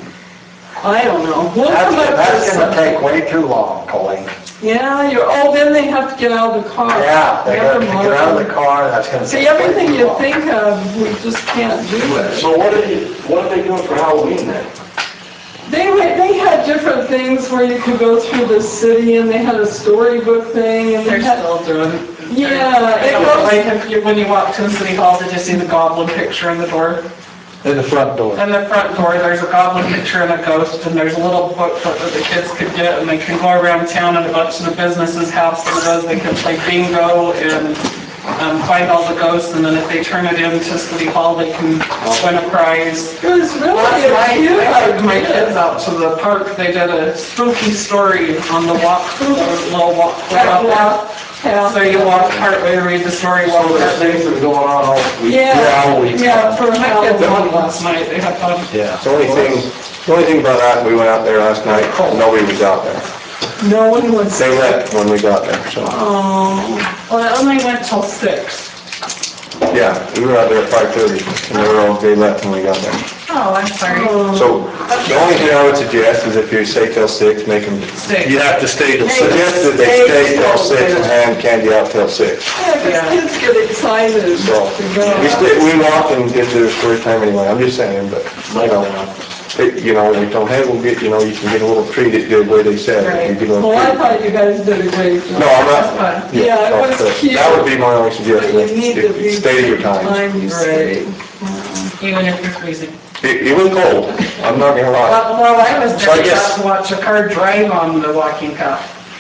I don't know. We'll That's, come up with that's gonna something. take way too long, Colleen. Yeah, you're, oh, then they have to get out of the car. Yeah, they gotta Never get out of mind. the car, that's gonna take See, way everything too you long. think of, we just can't do it. So what are you, what are they doing for Halloween then? They, went- they had different things where you could go through the city and they had a storybook thing and they They're had, still doing. yeah, I it don't goes, like if you, when you walk to the city hall, did you see the goblin picture in the door? in the front door. In the front door, there's a goblin picture and a ghost, and there's a little booklet that the kids could get, and they can go around town and a bunch of the businesses have some of those. They can play bingo and um, find all the ghosts, and then if they turn it into City Hall, they can win a prize. it was really Last a night, cute I took my idea. kids out to the park. They did a spooky story on the walk, the little walk. out there. So you walk partway, read the story, walk There's partway. things that are going on all week. Yeah, yeah, for My kids Halloween. won last night. They had fun. Yeah. The only thing, the only thing about that, we went out there last night, nobody was out there. No one was, They left when we got there, so, oh, Well, it only went till six. yeah, we were out there at five thirty, and they were all, they left when we got there. Oh, I'm sorry. So, the only thing I would suggest is if you say till six, make them, Six. You have to stay till six. suggest that they stay till six and hand candy out till six. yeah, 'cause kids get excited So, to we go. stay, we walked and did the story time anyway, I'm just saying, but, you know, it- you know, we don't have, we'll get, you know, you can get a little treat, it the way they said, you get a little Well, I treat. thought you guys did a great job. No, I'm not, Yeah, it was but cute. that would be my only But suggestion, you need to be. stay to your time. Time you stay. Even if you're freezing. It, it was cold, I'm not gonna lie. Well, well, I was So I there, guess- got to watch a car drive on the walking path.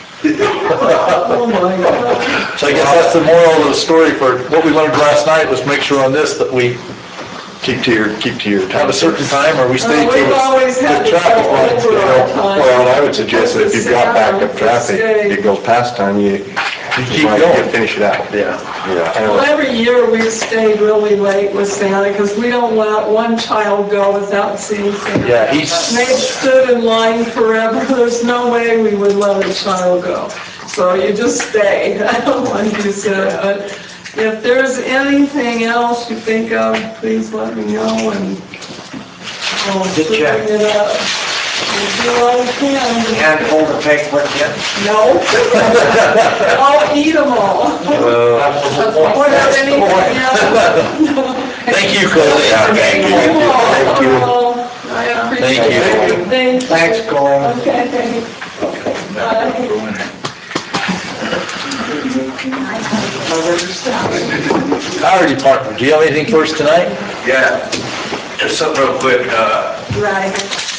Oh, my God. So I guess that's the moral of the story for what we learned last night was make sure on this that we Keep to your, keep to your have time. a certain time or we stay Uh, till We've always the had to traffic go lights. over You our know, time. well, and I would suggest that if you've got backup Sit down, traffic, stay. it goes past time, you, You you keep might going. get- finish it out. Yeah. Yeah. Well, every year we've stayed really late with Santa because we don't let one child go without seeing Santa. Yeah, he's, They've stood in line forever. There's no way we would let a child go. So you just stay. I don't want you to sit, but if there's anything else you think of, please let me know and I'll Good bring check. it up. We'll do all we can. Can't hold a cake with you. No. I'll eat them all. What else, anything else? thank you, Colleen. Thank you. Thank you. I appreciate Thank you. it. Thank you. Thanks, Colleen. Okay. Bye. Fire department, do you have anything for us tonight? Yeah, just something real quick. uh, Right.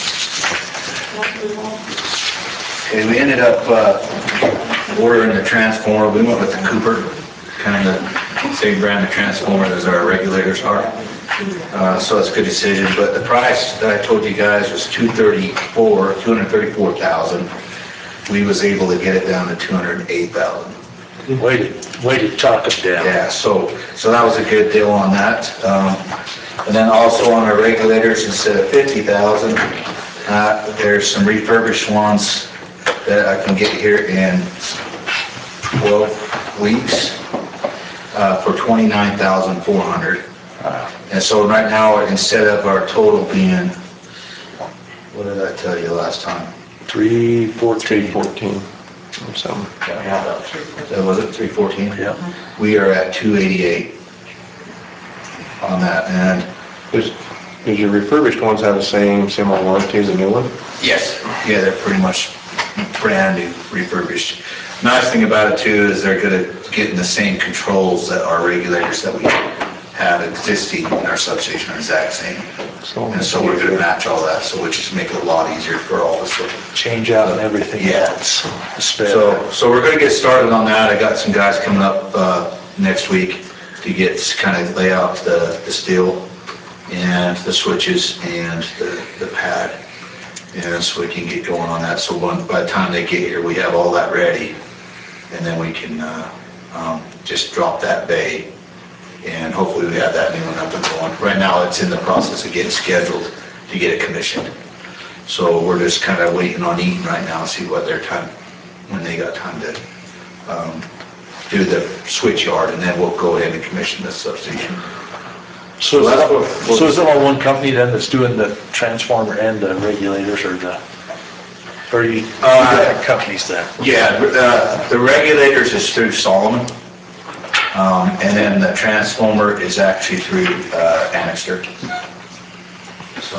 Okay, we ended up uh, ordering the transformer. We went with the Cooper, kind of the same brand of transformer as our regulators are. Uh, So it's a good decision, but the price that I told you guys was two thirty-four, two hundred thirty-four thousand. We was able to get it down to two hundred eight thousand. Way to, way to talk it down. Yeah, so, so that was a good deal on that. Um, And then also on our regulators, instead of fifty thousand, uh, there's some refurbished ones that I can get here in twelve weeks uh, for twenty-nine thousand four hundred. And so right now, instead of our total being, what did I tell you last time? Three fourteen. Fourteen, or something. That was it, three fourteen? Yeah. We are at two eighty-eight. on that, and Does, does your refurbished ones have the same similar warranty as a new one? yes, yeah, they're pretty much brand new, refurbished. Nice thing about it too is they're gonna get in the same controls that our regulators that we have existing in our substation are exact same. And so we're gonna match all that, so we just make it a lot easier for all of us. Change out and everything Yeah. else. Spare. So, so we're gonna get started on that. I got some guys coming up, uh, next week to get, kind of lay out the, the steel and the switches and the, the pad. And so we can get going on that. So when, by the time they get here, we have all that ready. And then we can, uh, um, just drop that bay. And hopefully we have that new one up and going. Right now, it's in the process of getting scheduled to get it commissioned. So we're just kind of waiting on Eaton right now, see what their time, when they got time to, um, do the switch yard, and then we'll go ahead and commission the substation. So is that's that, what- so is it all one company then that's doing the transformer and the regulators, or the, or are you, you Uh, different companies then? Yeah, uh, the regulators is through Solomon, um, and then the transformer is actually through uh, Annixter. So,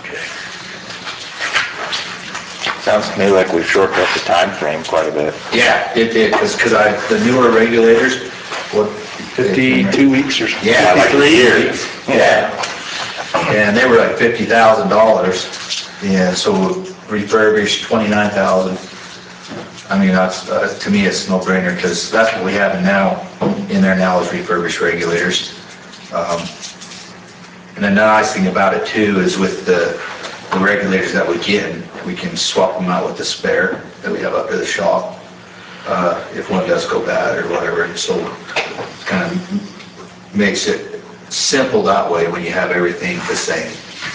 Sounds to me like we've shortcut the time frame quite a bit. yeah, it did, because, because I, the newer regulators, what? Fifty-two weeks or something? Yeah, like fifty-three years. Yeah. And they were like fifty thousand dollars, and so refurbished twenty-nine thousand. I mean, that's, uh, to me, it's no brainer, because that's what we have now, in there now is refurbished regulators. Um, And the nice thing about it too is with the, the regulators that we get, we can swap them out with the spare that we have up to the shop, uh, if one does go bad or whatever. So it kind of makes it simple that way when you have everything the same.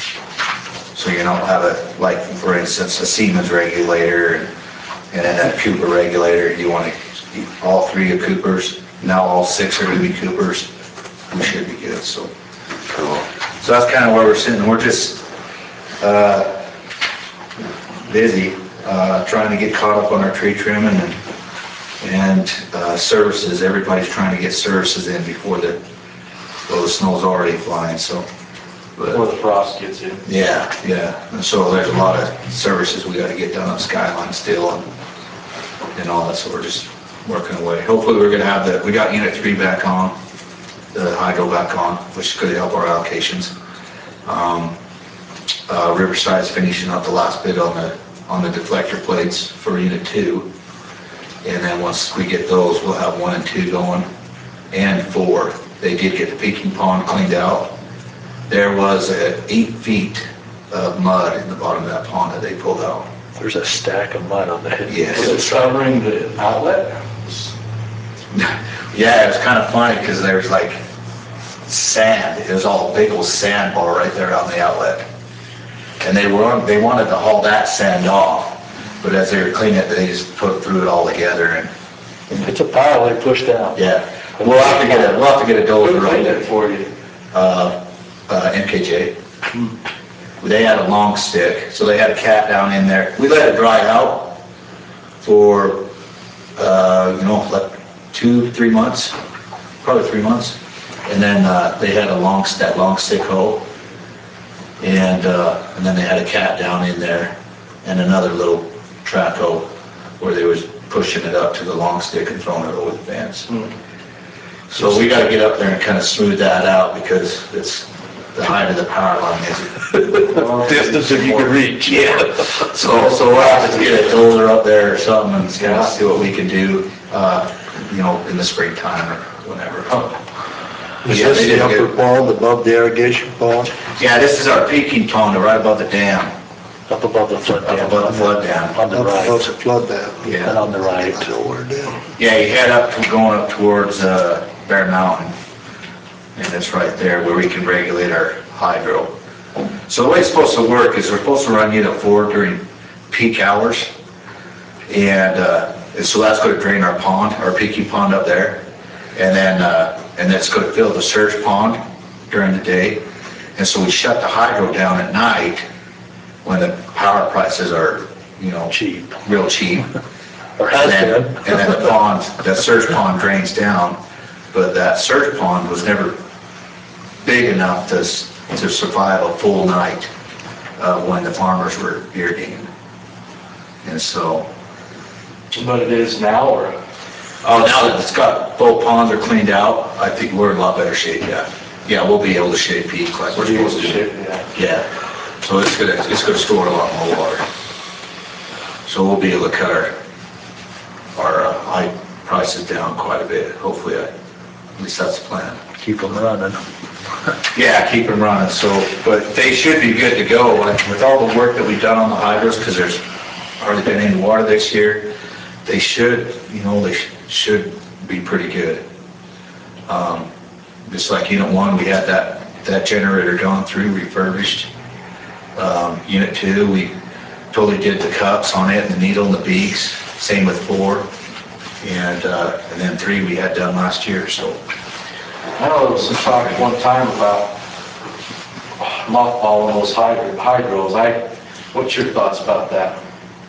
So you don't have a, like, for instance, a Siemens regulator and and then a Cooper regulator. You want to, all three of Coopers, now all six are going to be Coopers. We should be good, so. Cool. So that's kind of where we're sitting. We're just uh, busy, uh, trying to get caught up on our tree trimming and, and uh, services. Everybody's trying to get services in before the, well, the snow's already flying, so. Before the frost gets in. Yeah, yeah. And so there's a lot of services we got to get done on Skyline still and, and all that, so we're just working away. Hopefully we're going to have the, we got unit three back on, the hydro back on, which is going to help our allocations. Um, uh, Riverside's finishing up the last bit on the, on the deflector plates for unit two. And then once we get those, we'll have one and two going, and four. They did get the peaking pond cleaned out. There was uh, eight feet of mud in the bottom of that pond that they pulled out. There's a stack of mud on the head. Yes. Was it covering the outlet? Yeah, it was kind of funny because there was like sand. It was all big old sandbar right there on the outlet. And they were, they wanted to haul that sand off, but as they were cleaning it, they just put, threw it all together and, It's a pile they pushed out. yeah. We'll have to get a, we'll have to get a dozer Who on cleaned it. it for you? Uh, uh, M K J. They had a long stick, so they had a cat down in there. We let it dry out for, uh, you know, like two, three months, probably three months. And then, uh, they had a long, that long stick hoe. And, uh, and then they had a cat down in there and another little track hoe where they was pushing it up to the long stick and throwing it over the fence. So we gotta get up there and kind of smooth that out because it's, the height of the power line is. Distance if you can reach. Yeah. So, so we'll have to get a dozer up there or something and kind of see what we can do, uh, you know, in the springtime or whenever. Is Yeah, this they the did upper good. pond above the irrigation pond? Yeah, this is our peaking pond right above the dam, Up above the flood up dam. above the flood dam. On the Up above right. the flood dam? And Yeah. on the right. Lower down. Yeah, you head up, to going up towards, uh, Bear Mountain. And it's right there where we can regulate our hydro. So the way it's supposed to work is we're supposed to run unit four during peak hours. And, uh, and so that's gonna drain our pond, our peaking pond up there. And then, uh, and that's gonna fill the surge pond during the day. And so we shut the hydro down at night when the power prices are, you know, Cheap. real cheap. Or And has then, been. and then the pond, the surge pond drains down, but that surge pond was never big enough to, s- to survive a full night uh, when the farmers were irrigating. And so, But it is now, or? oh, now that it's got, both ponds are cleaned out, I think we're in a lot better shape, yeah. Yeah, we'll be able to shade peak like we're supposed to. Yeah. Yeah, so it's gonna, it's gonna store a lot more water. So we'll be able to cut our, our uh, high prices down quite a bit, hopefully, I- at least that's the plan. Keep them running. Yeah, keep them running, so, but they should be good to go, like, with all the work that we've done on the hydros, because there's hardly been any water this year, they should, you know, they sh- should be pretty good. Um, Just like unit one, we had that, that generator gone through, refurbished. Um, Unit two, we totally did the cups on it, the needle and the beaks, same with four. And, uh, and then three we had done last year, so. I know there was some talk at one time about mothballing those hydro- hydros. I, what's your thoughts about that?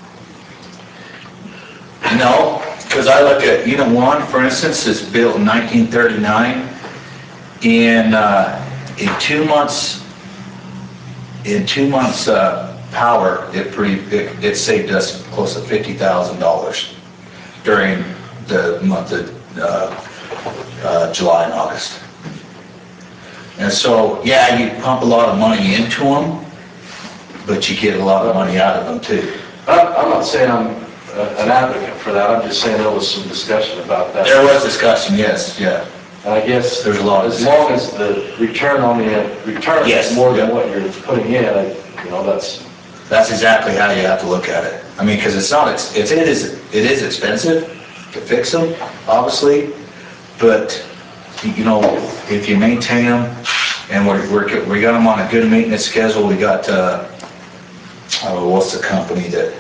No, because I look at unit one, for instance, is built in nineteen thirty-nine. In, uh, in two months, in two months, uh, power, it pretty, it, it saved us close to fifty thousand dollars during the month of, uh, uh, July and August. And so, yeah, you pump a lot of money into them, but you get a lot of money out of them too. I'm I'm not saying I'm uh, an advocate for that, I'm just saying there was some discussion about that. There was discussion, yes, yeah. And I guess There's a lot of as long as the return on the, return Yes, is more than yeah. what you're putting in, I- you know, that's, That's exactly how you have to look at it. I mean, because it's not, it's, it is, it is expensive to fix them, obviously, but, you know, if you maintain them, and we're, we're, we got them on a good maintenance schedule, we got, uh, oh, what's the company that,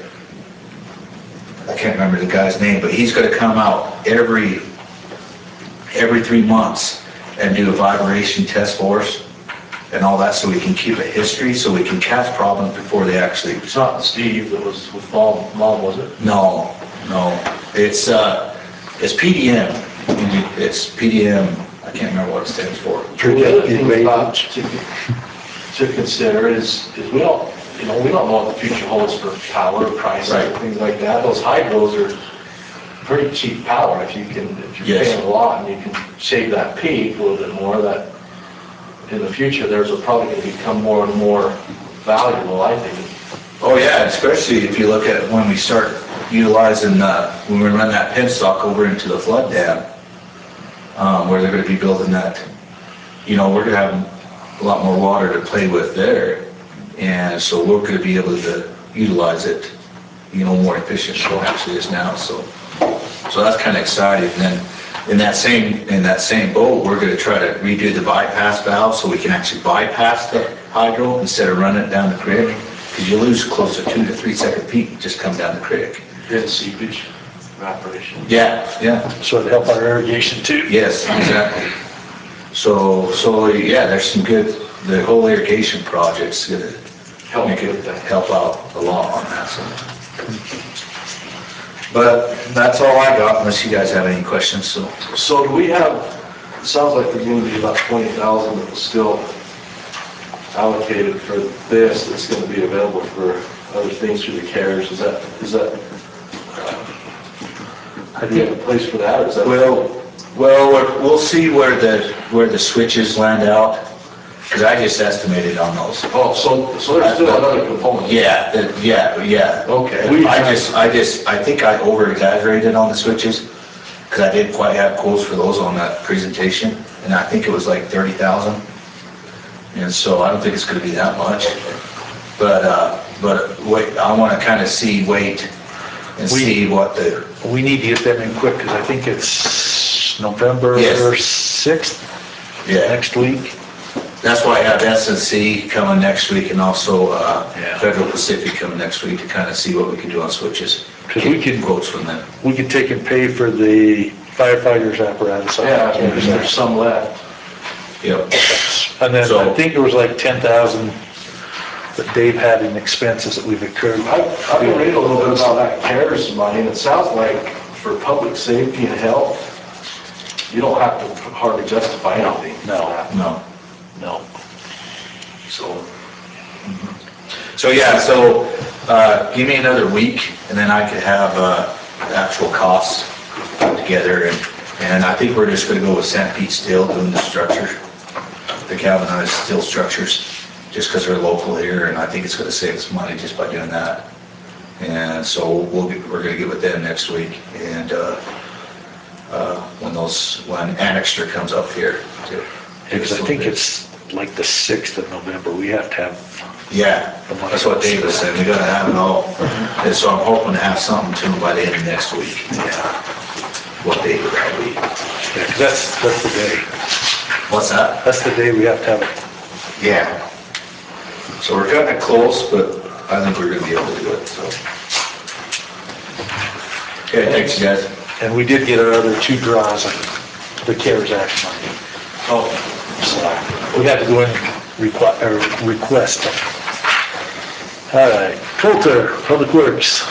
I can't remember the guy's name, but he's gonna come out every, every three months and do a vibration test for us and all that, so we can keep a history, so we can catch problems before they actually. it's not Steve that was with mom, mom, was it? No, no, it's, uh, it's P D M, it's P D M, I can't remember what it stands for. The other thing about to, to consider is, is we don't, you know, we don't know what the future holds for power, prices, and Right. things like that. Those hydros are pretty cheap power if you can, if you're Yes. paying a lot and you can shave that peak a little bit more, that in the future, there's probably going to become more and more valuable, I think. Oh, yeah, especially if you look at when we start utilizing, uh, when we run that penstock over into the flood dam, um, where they're gonna be building that, you know, we're gonna have a lot more water to play with there. And so we're gonna be able to utilize it, you know, more efficiently than it actually is now, so. So that's kind of exciting. And then in that same, in that same boat, we're gonna try to redo the bypass valve so we can actually bypass the hydro instead of running it down the creek. Because you lose close to two to three second peak, just come down the creek. In seepage, evaporation. Yeah, yeah, So it'd help our irrigation too. yes, exactly. So, so, yeah, there's some good, the whole irrigation project's gonna Help make it with that. help out a lot on that, so. But that's all I got, unless you guys have any questions, so. So do we have, it sounds like there's going to be about twenty thousand that was still allocated for this, that's going to be available for other things through the CARES. Is that, is that, uh, do you have a place for that, or is that? Well, well, we're- we'll see where the, where the switches land out, because I just estimated on those. Oh, so, so there's still another component? Yeah, that- yeah, yeah. Okay. I just, I just, I think I over exaggerated on the switches, because I didn't quite have quotes for those on that presentation, and I think it was like thirty thousand. And so I don't think it's gonna be that much, but, uh, but wait, I wanna kinda see, wait, and We- see what the, We need to get them in quick, because I think it's November Yes. sixth, yeah. next week. That's why I have S and C coming next week, and also, uh, Yeah. Federal Pacific coming next week to kinda see what we can do on switches. 'Cause we Get can- quotes from them. We could take and pay for the firefighters apparatus. Yeah, there's, there's some left. Yep. And then I So- think there was like ten thousand that Dave had in expenses that we've incurred. I've, I've been reading a little bit about that CARES money, and it sounds like for public safety and health, you don't have to hardly justify anything. for No. that. No. No. So, so yeah, so, uh, give me another week and then I could have, uh, the actual costs put together and, and I think we're just gonna go with Saint Pete Steel doing the structure, the galvanized steel structures, just because they're local here and I think it's gonna save us money just by doing that. And so we'll, get- we're gonna get with them next week and, uh, uh, when those, when Annixter comes up here too. Because I think it's like the sixth of November, we have to have, Yeah, that's what David said, we gotta have it all. And so I'm hoping to have something to them by the end of next week. yeah, What day would that be? yeah, 'cause that's, that's the day. What's that? That's the day we have to have it. Yeah. So we're cutting it close, but I think we're gonna be able to do it, so. Okay, thanks, guys. And we did get our other two draws on the CARES Act money. Oh, So we had to go in and requ- or request them. All right, Coulter, Public Works.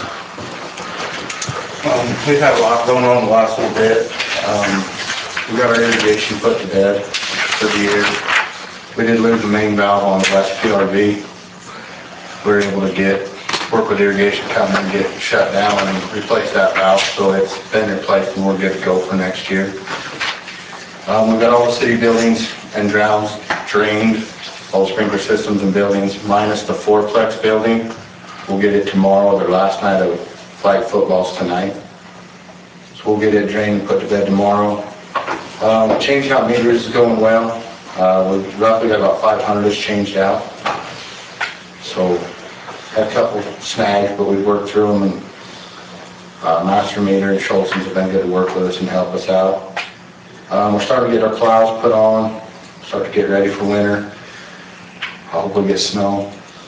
Um, we've had a lot going on the last little bit. Um, we got our irrigation put to bed for the year. We did lose the main valve on the west P R V. We were able to get, work with irrigation company and get it shut down and replace that valve, so it's been replaced and we're good to go for next year. Um, we've got all the city buildings and grounds drained, all sprinkler systems and buildings, minus the fourplex building. We'll get it tomorrow, their last night of flag football's tonight. So we'll get it drained and put to bed tomorrow. Um, changing out meters is going well. Uh, we've roughly got about five hundred is changed out. So, had a couple snags, but we've worked through them, and uh, Master Meter and Schultz's have been good to work with us and help us out. Um, we're starting to get our clouds put on, start to get ready for winter. Hopefully get snow.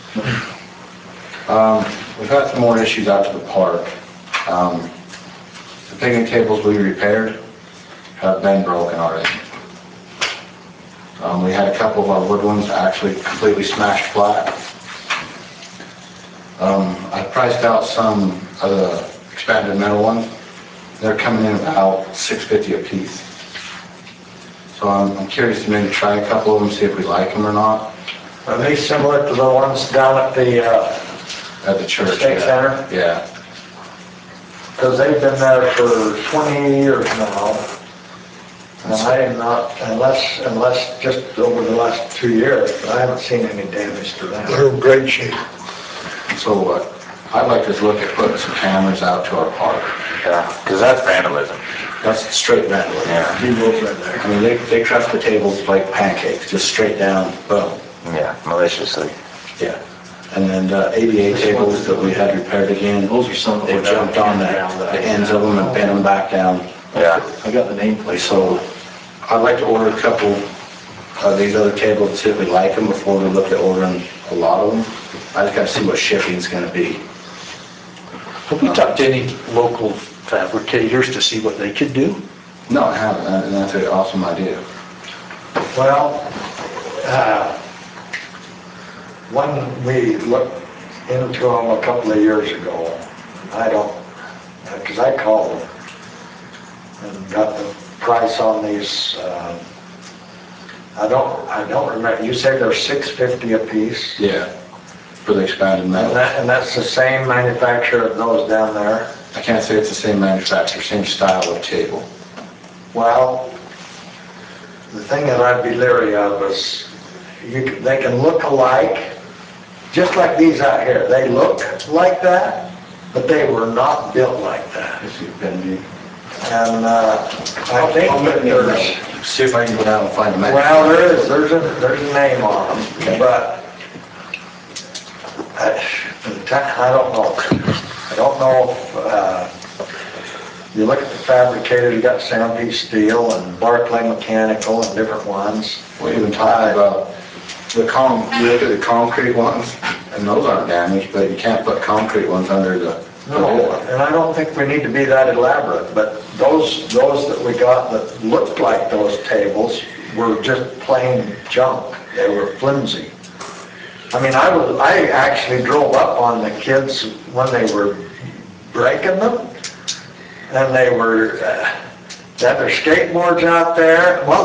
Um, we've had some more issues out to the park. Um, the picnic tables we repaired have been broken already. Um, we had a couple of our wood ones actually completely smashed flat. Um, I priced out some of the expanded metal ones. They're coming in about six fifty a piece. So I'm, I'm curious to maybe try a couple of them, see if we like them or not. Are they similar to the ones down at the, uh, At the church. State yeah. Center? Yeah. because they've been there for twenty years now. And I am not, unless, unless just over the last two years, I haven't seen any damage to them. They're in great shape. So uh, I'd like to look at putting some cameras out to our park. Yeah, because that's vandalism. That's straight vandalism. Yeah. He goes right there. I mean, they, they crush the tables like pancakes, just straight down, boom. Yeah, maliciously. Yeah. And then the A D A tables that we had repaired again, those are some, they jumped on the, the ends of them and bent them back down. Yeah. I got the nameplate. So I'd like to order a couple of these other tables and see if we like them before we look at ordering a lot of them. I just gotta see what shipping's gonna be. Have we talked to any local fabricators to see what they could do? No, I haven't, and that's an awesome idea. Well, uh, one, we looked into them a couple of years ago. I don't, because I called them and got the price on these. um, I don't, I don't remember, you said they're six fifty a piece? Yeah, for the expanded And metal. that, and that's the same manufacturer of those down there? I can't say it's the same manufacturer, same style of table. Well, the thing that I'd be leery of is, you can, they can look alike, just like these out here. They look like that, but they were not built like that. This has been me. And, uh, I think that there's, See if I can go down and find a man. well, there is, there's a, there's a name on them, but I, I don't know. I don't know if, uh, you look at the fabricators, you got Sound Piece Steel and Barclay Mechanical and different ones. We even talked about the con, you look at the concrete ones, and those aren't damaged, but you can't put concrete ones under the. No, and I don't think we need to be that elaborate, but those, those that we got that looked like those tables were just plain junk. They were flimsy. I mean, I was, I actually drove up on the kids when they were breaking them, and they were, uh, they had their skateboards out there. Well,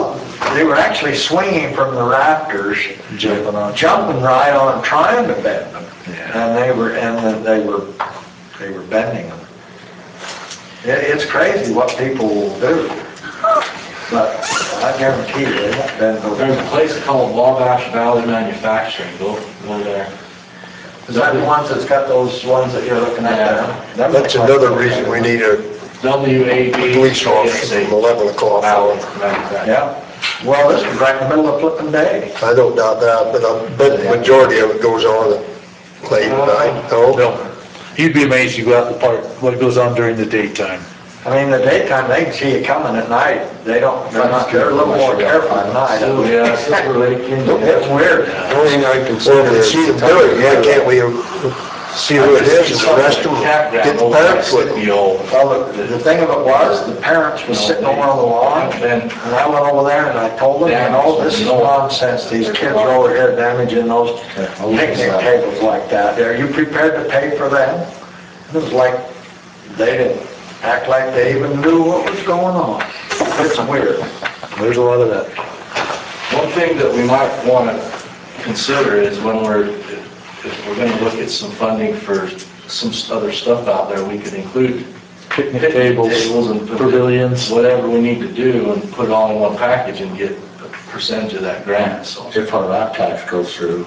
they were actually swinging from the rafters, Jumping on. jumping right on, trying to bend them. Yeah. And they were, and then they were, they were bending them. It, it's crazy what people will do. But I guarantee you, they won't bend those. There's a place called Wabash Valley Manufacturing, go, go there. Is that the ones that's got those ones that you're looking at there? That's another reason we need a W A B. police officer from eleven o'clock. Yeah. Well, this is right in the middle of flipping day. I don't doubt that, but I bet the majority of it goes on at late at night. Oh, No, you'd be amazed, you go out the park, what goes on during the daytime. I mean, the daytime, they can see you coming. At night, they don't, they're not, they're a little more careful at night. Yeah, Silver Lake Indian. It's weird. the only thing I can say is see them do it, yeah, can't we see who it is and arrest them, get the parents with them? Well, the, the thing of it was, the parents was sitting over on the lawn, and I went over there and I told them, you know, this is nonsense. These kids are over here damaging those picnic tables like that. Are you prepared to pay for them? It was like, they didn't act like they even knew what was going on. It's weird. There's a lot of that. One thing that we might want to consider is when we're, if we're going to look at some funding for some other stuff out there, we could include Picnic picnic tables, tables and pavilions. whatever we need to do and put it all in one package and get a percentage of that grant, so. If our lap tax goes through,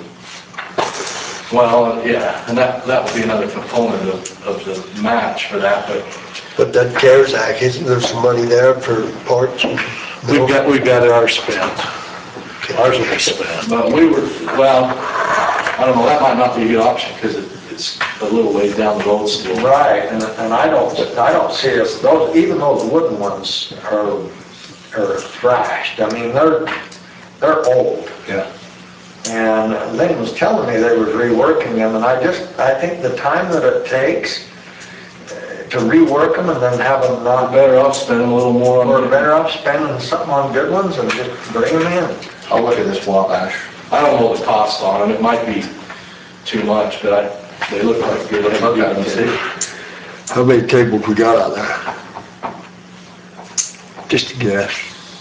Well, yeah, and that, that would be another component of, of the match for that, but But that CARES Act, isn't there some money there for parts? We've got, we've got ours spent. Ours will be spent. But we were, well, I don't know, that might not be a good option because it, it's a little ways down the road still. Right, and, and I don't, I don't see us, those, even those wooden ones are, are thrashed. I mean, they're, they're old. yeah. And Lynn was telling me they was reworking them, and I just, I think the time that it takes uh, to rework them and then have them not, Better off spending a little more we're on, better off spending something on good ones and just bring them in. I'll look at this Wabash. I don't know the cost on them, it might be too much, but I, they look like good. Okay. See? How many tables we got out there? Just a guess.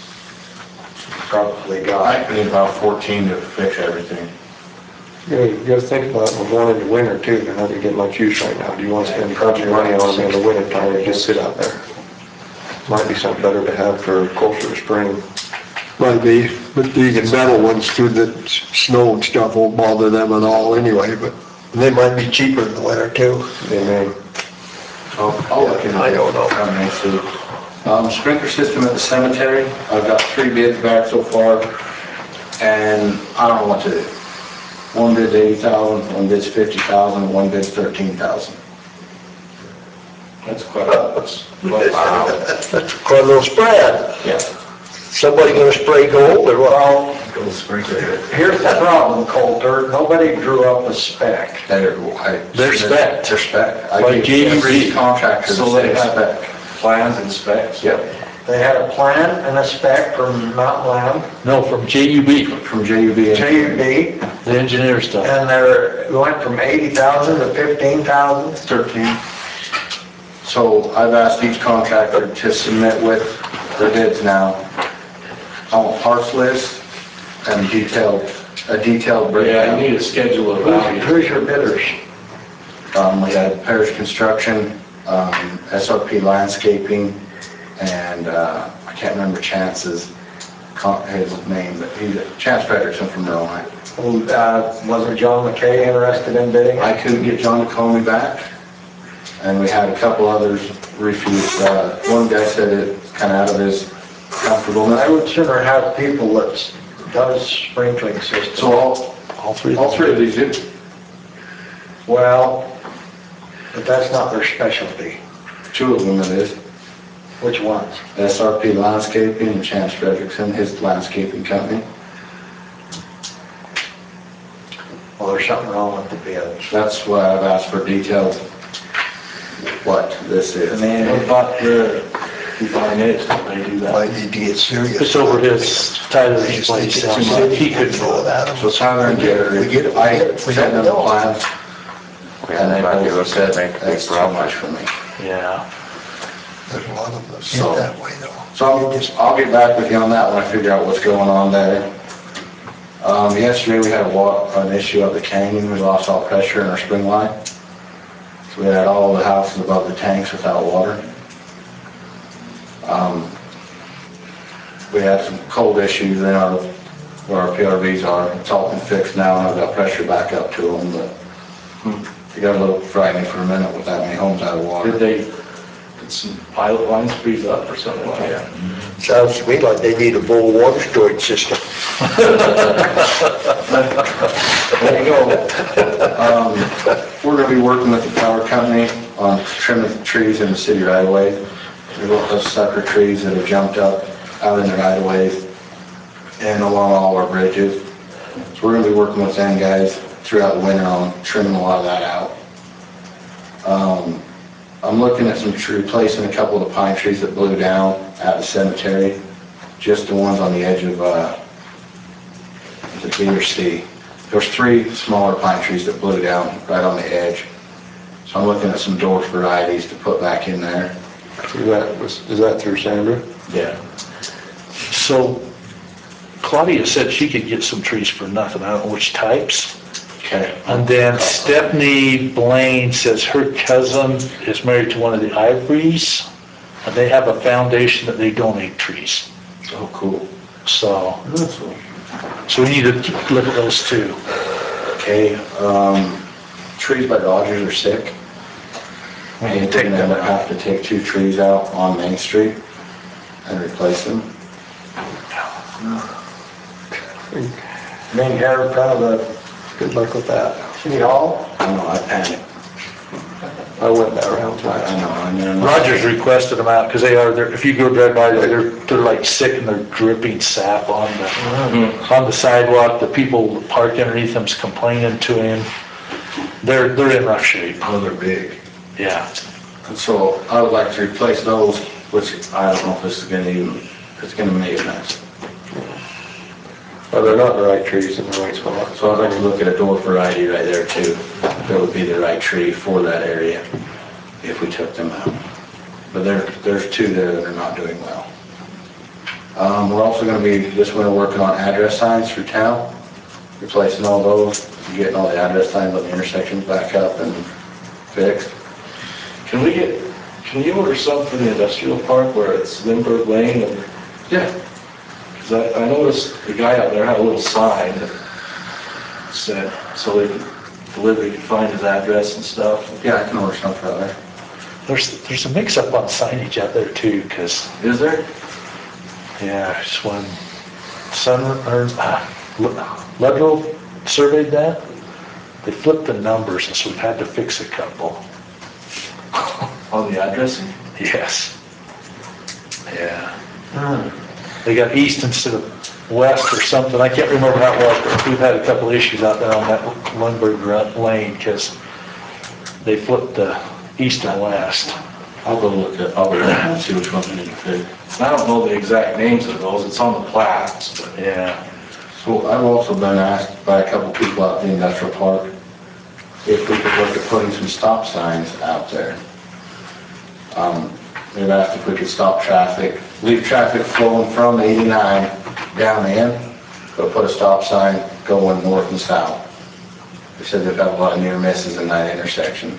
Probably I got. think we need about fourteen to fix everything. Yeah, you gotta think about it, we're going into winter too, they're not gonna get much use right now. Do you wanna spend a bunch of money on them in the winter time and just sit out there? Might be something better to have for closer to spring. Might be, but these metal ones through the s- snow and stuff won't bother them at all anyway, but they might be cheaper in the winter too. They may, I'll, I'll look into it. I don't know. I may see. Um, sprinkler system at the cemetery, I've got three bids back so far, and I don't know what to do. One bid's eighty thousand, one bid's fifty thousand, one bid's thirteen thousand. That's quite, that's, wow. That's quite a little spread. Yeah. Somebody gonna spray gold or what? Well, Go sprinkler. here's the problem, Coulter, nobody drew up a spec. They're, I. They're spec. They're spec. I Like gave J E B. every contractor the So they same have spec. plans and specs. Yep, They had a plan and a spec from Mountain Land, No, from J U B, from J U B. J U B, the engineer stuff. and they're, it went from eighty thousand to fifteen thousand. thirteen. So I've asked each contractor to submit with their bids now. I want parts list and detailed, a detailed Yeah, breakdown. you need a schedule of values. Who's your bidders? Um, we had Parish Construction, um, S R P Landscaping, and, uh, I can't remember Chance's, con- his name, but he's, Chance Frederickson from Illinois. Uh, wasn't John McKay interested in bidding it? I couldn't get John to call me back, and we had a couple others refuse. Uh, one guy said it's kind of out of his comfortableness. I would sooner have people that does sprinkling systems. So all, All three. all three of these did. Well, but that's not their specialty. Two of them it is. Which ones? S R P Landscaping and Chance Frederickson, his landscaping company. Well, there's something wrong with the bids. That's why I've asked for detailed what this I is. mean, What about the, Divine Edge, they do that? Might need to get serious. It's over his, Tyler's place, sounds like he could Throw that. So Tyler and We get it, we get Jared, it, I we get it, we sent them don't the know. plans, Yeah, and they they might be both looking said to make a big that's too profit. much for me. Yeah. A lot of us So- sit that way though. So I'll, I'll get back with you on that when I figure out what's going on there. Um, yesterday we had a wa, an issue up the canyon, we lost all pressure in our spring line. So we had all the houses above the tanks without water. Um, we had some cold issues in our, where our P R Vs are, it's all been fixed now, and I've got pressure back up to them, but it got a little frightening for a minute with that many homes out of water. Did they, did some pilot lines freeze up or something like that? Sounds to me like they need a full water storage system. There you go. Um, we're gonna be working with the power company on trimming the trees in the city right of way. We want those sucker trees that have jumped up out in the right of ways and along all our bridges. So we're gonna be working with them guys throughout the winter on trimming a lot of that out. Um, I'm looking at some tree, replacing a couple of the pine trees that blew down at the cemetery, just the ones on the edge of, uh, the B or C. There's three smaller pine trees that blew down right on the edge. So I'm looking at some dwarf varieties to put back in there. Is that, was- is that through Sandra? Yeah. So Claudia said she could get some trees for nothing. I don't know which types. Okay. And then Stephanie Blaine says her cousin is married to one of the Ivories, and they have a foundation that they donate trees. Oh, cool. So, so we need to look at those too. Okay, um, trees by Rogers are sick. We need to We're take gonna them have out. to take two trees out on Main Street and replace them. Main hair proud of Good luck with that. City Hall. I know, I panicked. I went that round I tonight. know, I mean. Rogers requested them out because they are, they're- if you go drive by, they're, they're like sick and they're dripping sap on the, on the sidewalk. The people parked underneath them's complaining to him. They're, they're in rough shape. Oh, they're big. Yeah. And so I would like to replace those, which I don't know if this is gonna even, it's gonna make a mess. Well, they're not the right trees in the right spot. So I'd like to look at a dwarf variety right there too. That would be the right tree for that area if we took them out. But there, there's two there that are not doing well. Um, we're also gonna be this winter working on address signs for town, replacing all those, getting all the address signs on the intersections back up and fixed. Can we get, can you order some for the industrial park where it's Lindbergh Lane and? Yeah. Because I, I noticed the guy out there had a little sign that said, so they could, delivery could find his address and stuff. Yeah, I can order some for that. There's, there's a mix-up on signage out there too, because, Is there? yeah, it's when Sun, or, uh, Ludlow surveyed that, they flipped the numbers, and so we've had to fix a couple. On the addressing? Yes. Yeah. They got east instead of west or something. I can't remember how it was, but we've had a couple issues out there on that Lundberg Lane because they flipped the east and west. I'll go look at, I'll go look and see which one we need to fix. I don't know the exact names of those, it's on the plats, but. Yeah. So I've also been asked by a couple people out in the industrial park if we could look at putting some stop signs out there. Um, they've asked if we could stop traffic, leave traffic flowing from eighty-nine down in, but put a stop sign going north and south. They said they've got a lot of near misses in that intersection.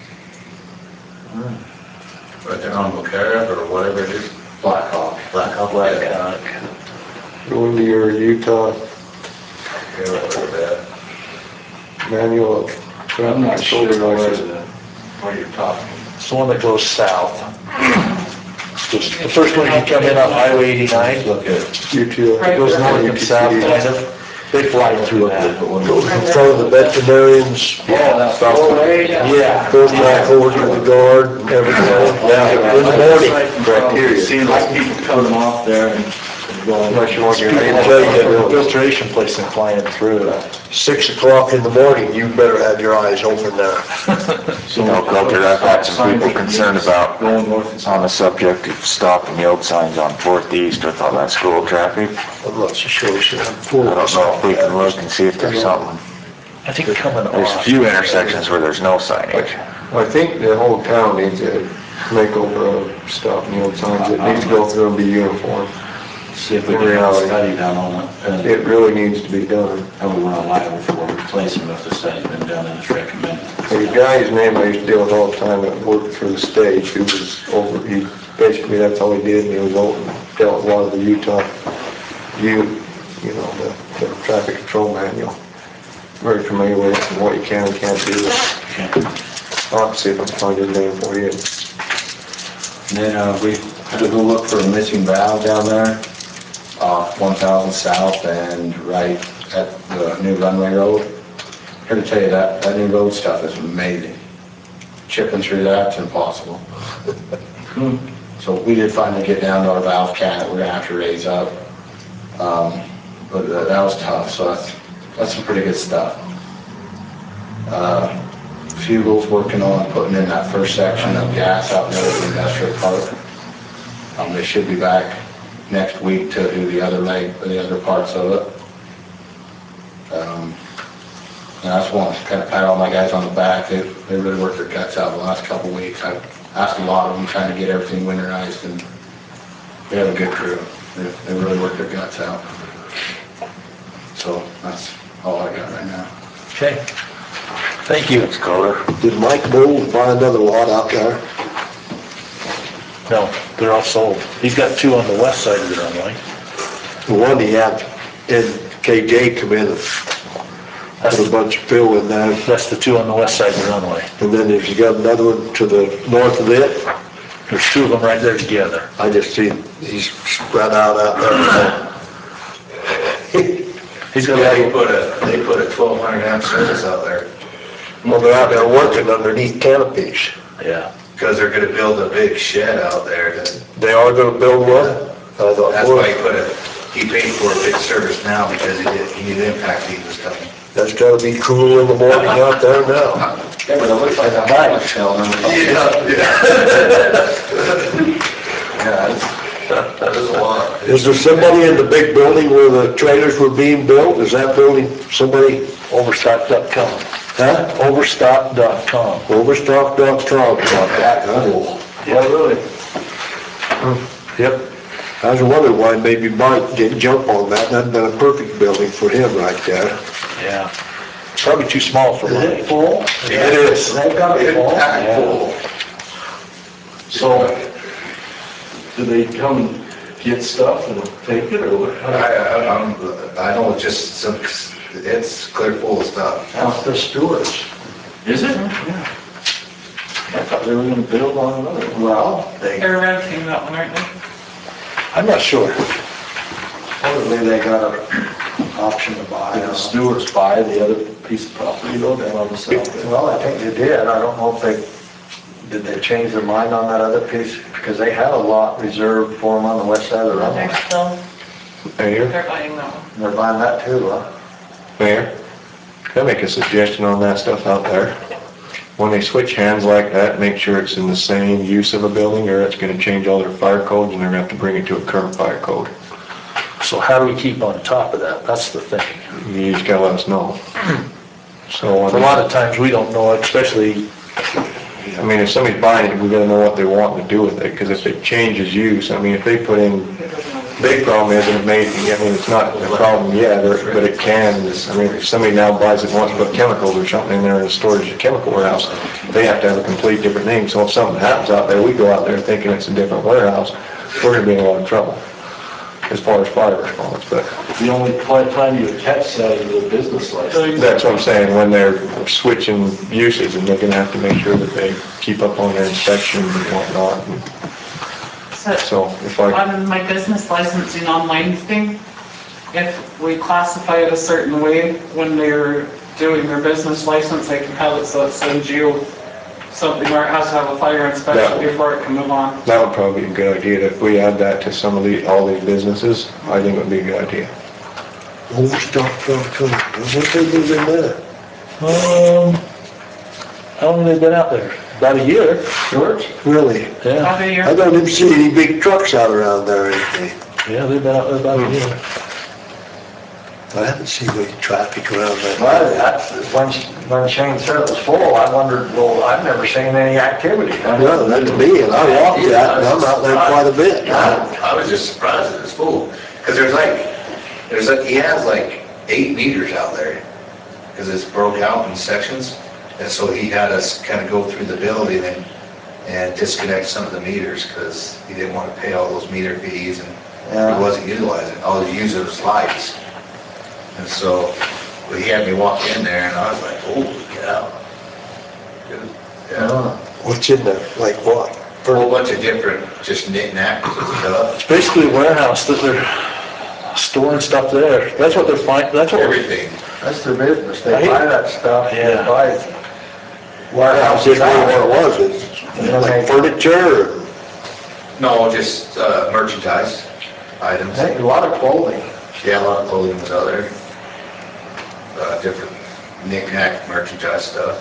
Right there on Bocarra or whatever it is. Black Hawk. Black Hawk. Black Hawk. Going to your Utah Yeah, right over there. manual of I'm not sure traffic where, license. the- where you're talking. It's the one that goes south. Just the first one, you come in on Highway eighty-nine, Look at, U T, it goes north and south, kind of. They fly through that. Goes in front of the veterinarians. Yeah. Yeah. Goes back over to the guard and everything. Yeah, in the morning. Criteria. Seeing those people coming off there and going. Unless you want your People name have on a it. filtration place and flying through. Six o'clock in the morning, you better have your eyes open there. You know, Coulter, I've had some people concerned about, Going north and on the south. subject of stop and yield signs on Fourth East with all that school traffic. I'm not so sure, so I'm I full don't of know if we can look and see if there's something. I think coming There's a off. few intersections where there's no signage. Well, I think the whole town needs to make over uh, stop and yield signs. It needs to go through and be uniform. See if we can have a study done on it, and It really needs to be done. how we run liable for replacement if the study's been done and it's recommended. There's a guy's name I used to deal with all the time that worked for the state, who was over, he, basically that's all he did, and he was over, dealt with a lot of the Utah, you, you know, the, the traffic control manual. Very familiar with it and what you can and can't do. I'll have to see if I can find his name for you. And then, uh, we had to go look for a missing valve down there, off one thousand south and right at the new runway road. Here to tell you that, that new road stuff is amazing. Chipping through that's impossible. So we did finally get down to our valve cat, we're gonna have to raise up. Um, but uh, that was tough, so that's, that's some pretty good stuff. Uh, Fugel's working on putting in that first section of gas out there at the industrial park. Um, they should be back next week to do the other leg, the other parts of it. Um, and I just want to kind of pat all my guys on the back. They, they really worked their guts out the last couple of weeks. I've asked a lot of them trying to get everything winterized, and they have a good crew. They, they really worked their guts out. So that's all I got right now. Okay. Thank you. Thanks, Carter. Did Mike Bowles buy another lot out there? No, they're all sold. He's got two on the west side of the runway. The one he had, and K J come in and put a bunch of fill in there. That's the two on the west side of the runway. And then if you got another one to the north of it, There's two of them right there together. I just see he's spread out out there. He's got Yeah, a they put a, they put a twelve hundred amp service out there, Well, they're out there working underneath canopies. yeah. because they're gonna build a big shed out there that, They are gonna build one? I thought, that's why he boy, put a, he paid for a big service now because he did, he knew impact fee was coming. that's gotta be cool in the morning out there now. Yeah, but it looks like a high shell. Yeah, that's, that is a lot. Is there somebody in the big building where the trailers were being built? Is that building, somebody, Overstock dot com. huh? Overstock dot com. Overstock dot com, that, huh? Yeah, really. Yep. I was wondering why maybe Mike didn't jump on that. That'd been a perfect building for him right there. Yeah. Probably too small for mine. full? It is. They've got it full. Packed full. So, do they come and get stuff and take it, or what? I, I, I'm- I know it's just some, it's clear full of stuff. Out the stewards. Is it? Yeah. I thought they were gonna build on another one. Well, they, They're renting that one, aren't they? I'm not sure. Probably they got an option to buy. Did the stewards buy the other piece of property though, down on the south end? Well, I think they did. I don't know if they, did they change their mind on that other piece? Because they had a lot reserved for them on the west side of the They're runway. still, Mayor? they're buying that one. They're buying that too, huh? Mayor, can I make a suggestion on that stuff out there? When they switch hands like that, make sure it's in the same use of a building, or it's gonna change all their fire codes and they're gonna have to bring it to a current fire code. So how do we keep on top of that? That's the thing. You just gotta let us know. So, A lot of times we don't know, especially, I mean, if somebody's buying it, we gotta know what they want to do with it, because if it changes use, I mean, if they put in, big problem is it may, I mean, it's not a problem yet, or- but it can, I mean, if somebody now buys it and wants to put chemicals or something in there in a storage chemical warehouse, they have to have a complete different name, so if something happens out there, we go out there thinking it's a different warehouse, we're gonna be in a lot of trouble as far as fire response, but The only pl- time you attach that is a business license. that's what I'm saying, when they're switching uses, and they're gonna have to make sure that they keep up on their inspections and whatnot, and So so if I, on my business licensing online thing, if we classify it a certain way when they're doing their business license, they can have it so it sends you something where it has to have a fire inspection Yeah. before it can move on. that would probably be a good idea, if we add that to some of the, all these businesses, I think it would be a good idea. Overstock dot com. What they do in there? um, how long have they been out there? About a year. George? Really? Yeah. About a I year. don't even see any big trucks out around there or anything. Yeah, they've been out there about a year. I haven't seen any traffic around that. Well, that's, when, when Shane said it was full, I wondered, well, I've never seen any activity. No, that's me, and I walked that, and I'm out there quite a bit. I I was just surprised that it's full, because there's like, there's like, he has like eight meters out there, because it's broke out in sections, and so he had us kind of go through the building and, and disconnect some of the meters, because he didn't want to pay all those meter fees, and Yeah. he wasn't utilizing, all he used was lights. And so, but he had me walk in there, and I was like, holy cow. Yeah. What's in there, like what? A whole bunch of different, just knick-knacks and stuff, It's basically a warehouse that they're storing stuff there. That's what they're finding, that's what. everything. That's their business, they buy that stuff, they Yeah. buy it. Warehouse, just what it was, it's like furniture. No, just uh, merchandise items. A lot of clothing. Yeah, a lot of clothing was out there. Uh, different knick-knack merchandise stuff.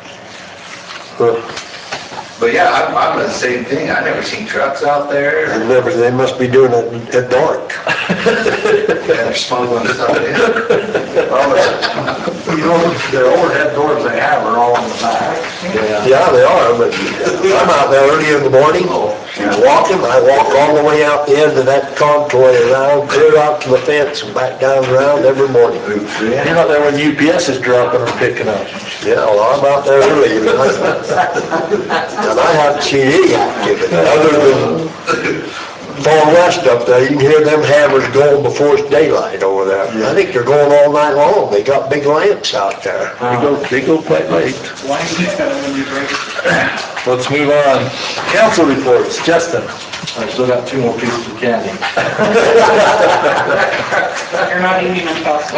But yeah, I'm, I'm the same thing. I never seen trucks out there. And never, they must be doing it at dark. And they're smuggling stuff in. You know, the overhead doors they have are all in the back. Yeah, they are, but I'm out there early in the morning, walking, I walk all the way out the end of that contour around, clear out to the fence and back down around every morning. You're not there when U P S is dropping or picking up. Yeah, well, I'm out there early. And I haven't seen any activity other than far west up there. You can hear them hammers going before it's daylight over there. I think they're going all night long. They got big lamps out there. They go, they go quite late. Let's move on. Council reports, Justin. I still got two more pieces of candy. You're not eating them fast.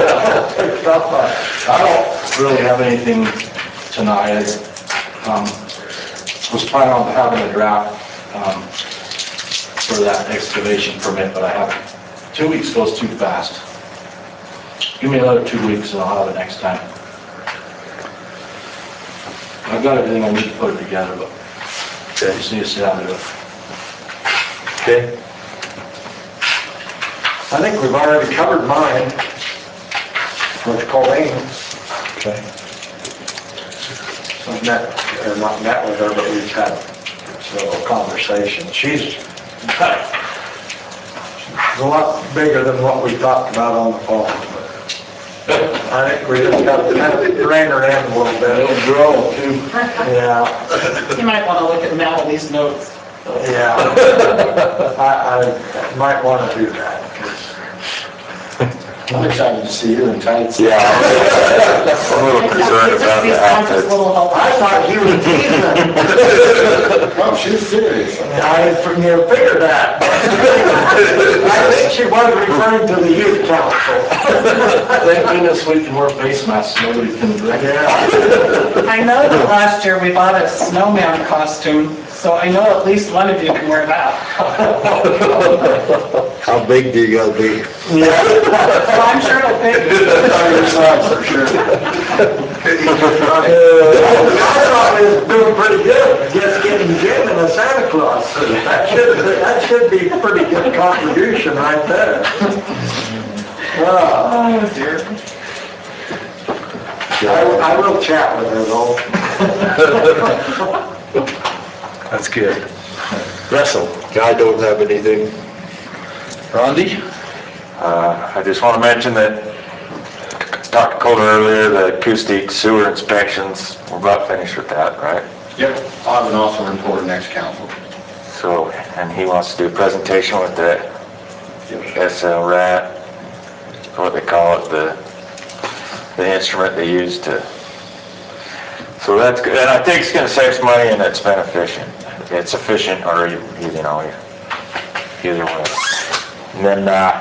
I don't really have anything tonight. I um, was planning on having a draft um, for that excavation permit, but I haven't. Two weeks goes too fast. Give me another two weeks and I'll have it next time. I've got everything I need to put it together, but I just need to sit down and do it. Okay. I think we've already covered mine with Colleen. Okay. I've met, or not met with her, but we've had several conversations. She's a lot bigger than what we talked about on the phone. But I think we just got to kind of rein her in a little bit. It'll grow too. Yeah, You might want to look at Natalie's notes. yeah. I, I might want to do that. I'm excited to see you in tights. Yeah. I'm a little concerned about the outfits. I thought you were teasing. Oh, she's serious. I you figured that. I think she was referring to the youth council. Thank goodness we can wear face masks, nobody can drink. I know that last year we bought a snowman costume, so I know at least one of you can wear that. How big do you gotta be? So I'm sure it'll fit you. For sure. I thought we was doing pretty good, just getting Jim and a Santa Claus. That should, that should be a pretty good contribution right there. Uh, Oh dear. I, I will chat with her though. That's good. Russell. I don't have anything. Rondi? Uh, I just want to mention that, talked to Colter earlier, the acoustic sewer inspections, we're about finished with that, right? Yep, I'll have an awesome report next council. So, and he wants to do a presentation with the S L R A T, what they call it, the, the instrument they use to, so that's good, and I think it's gonna save some money and it's been efficient. It's efficient, or you, you know, either way. And then, uh,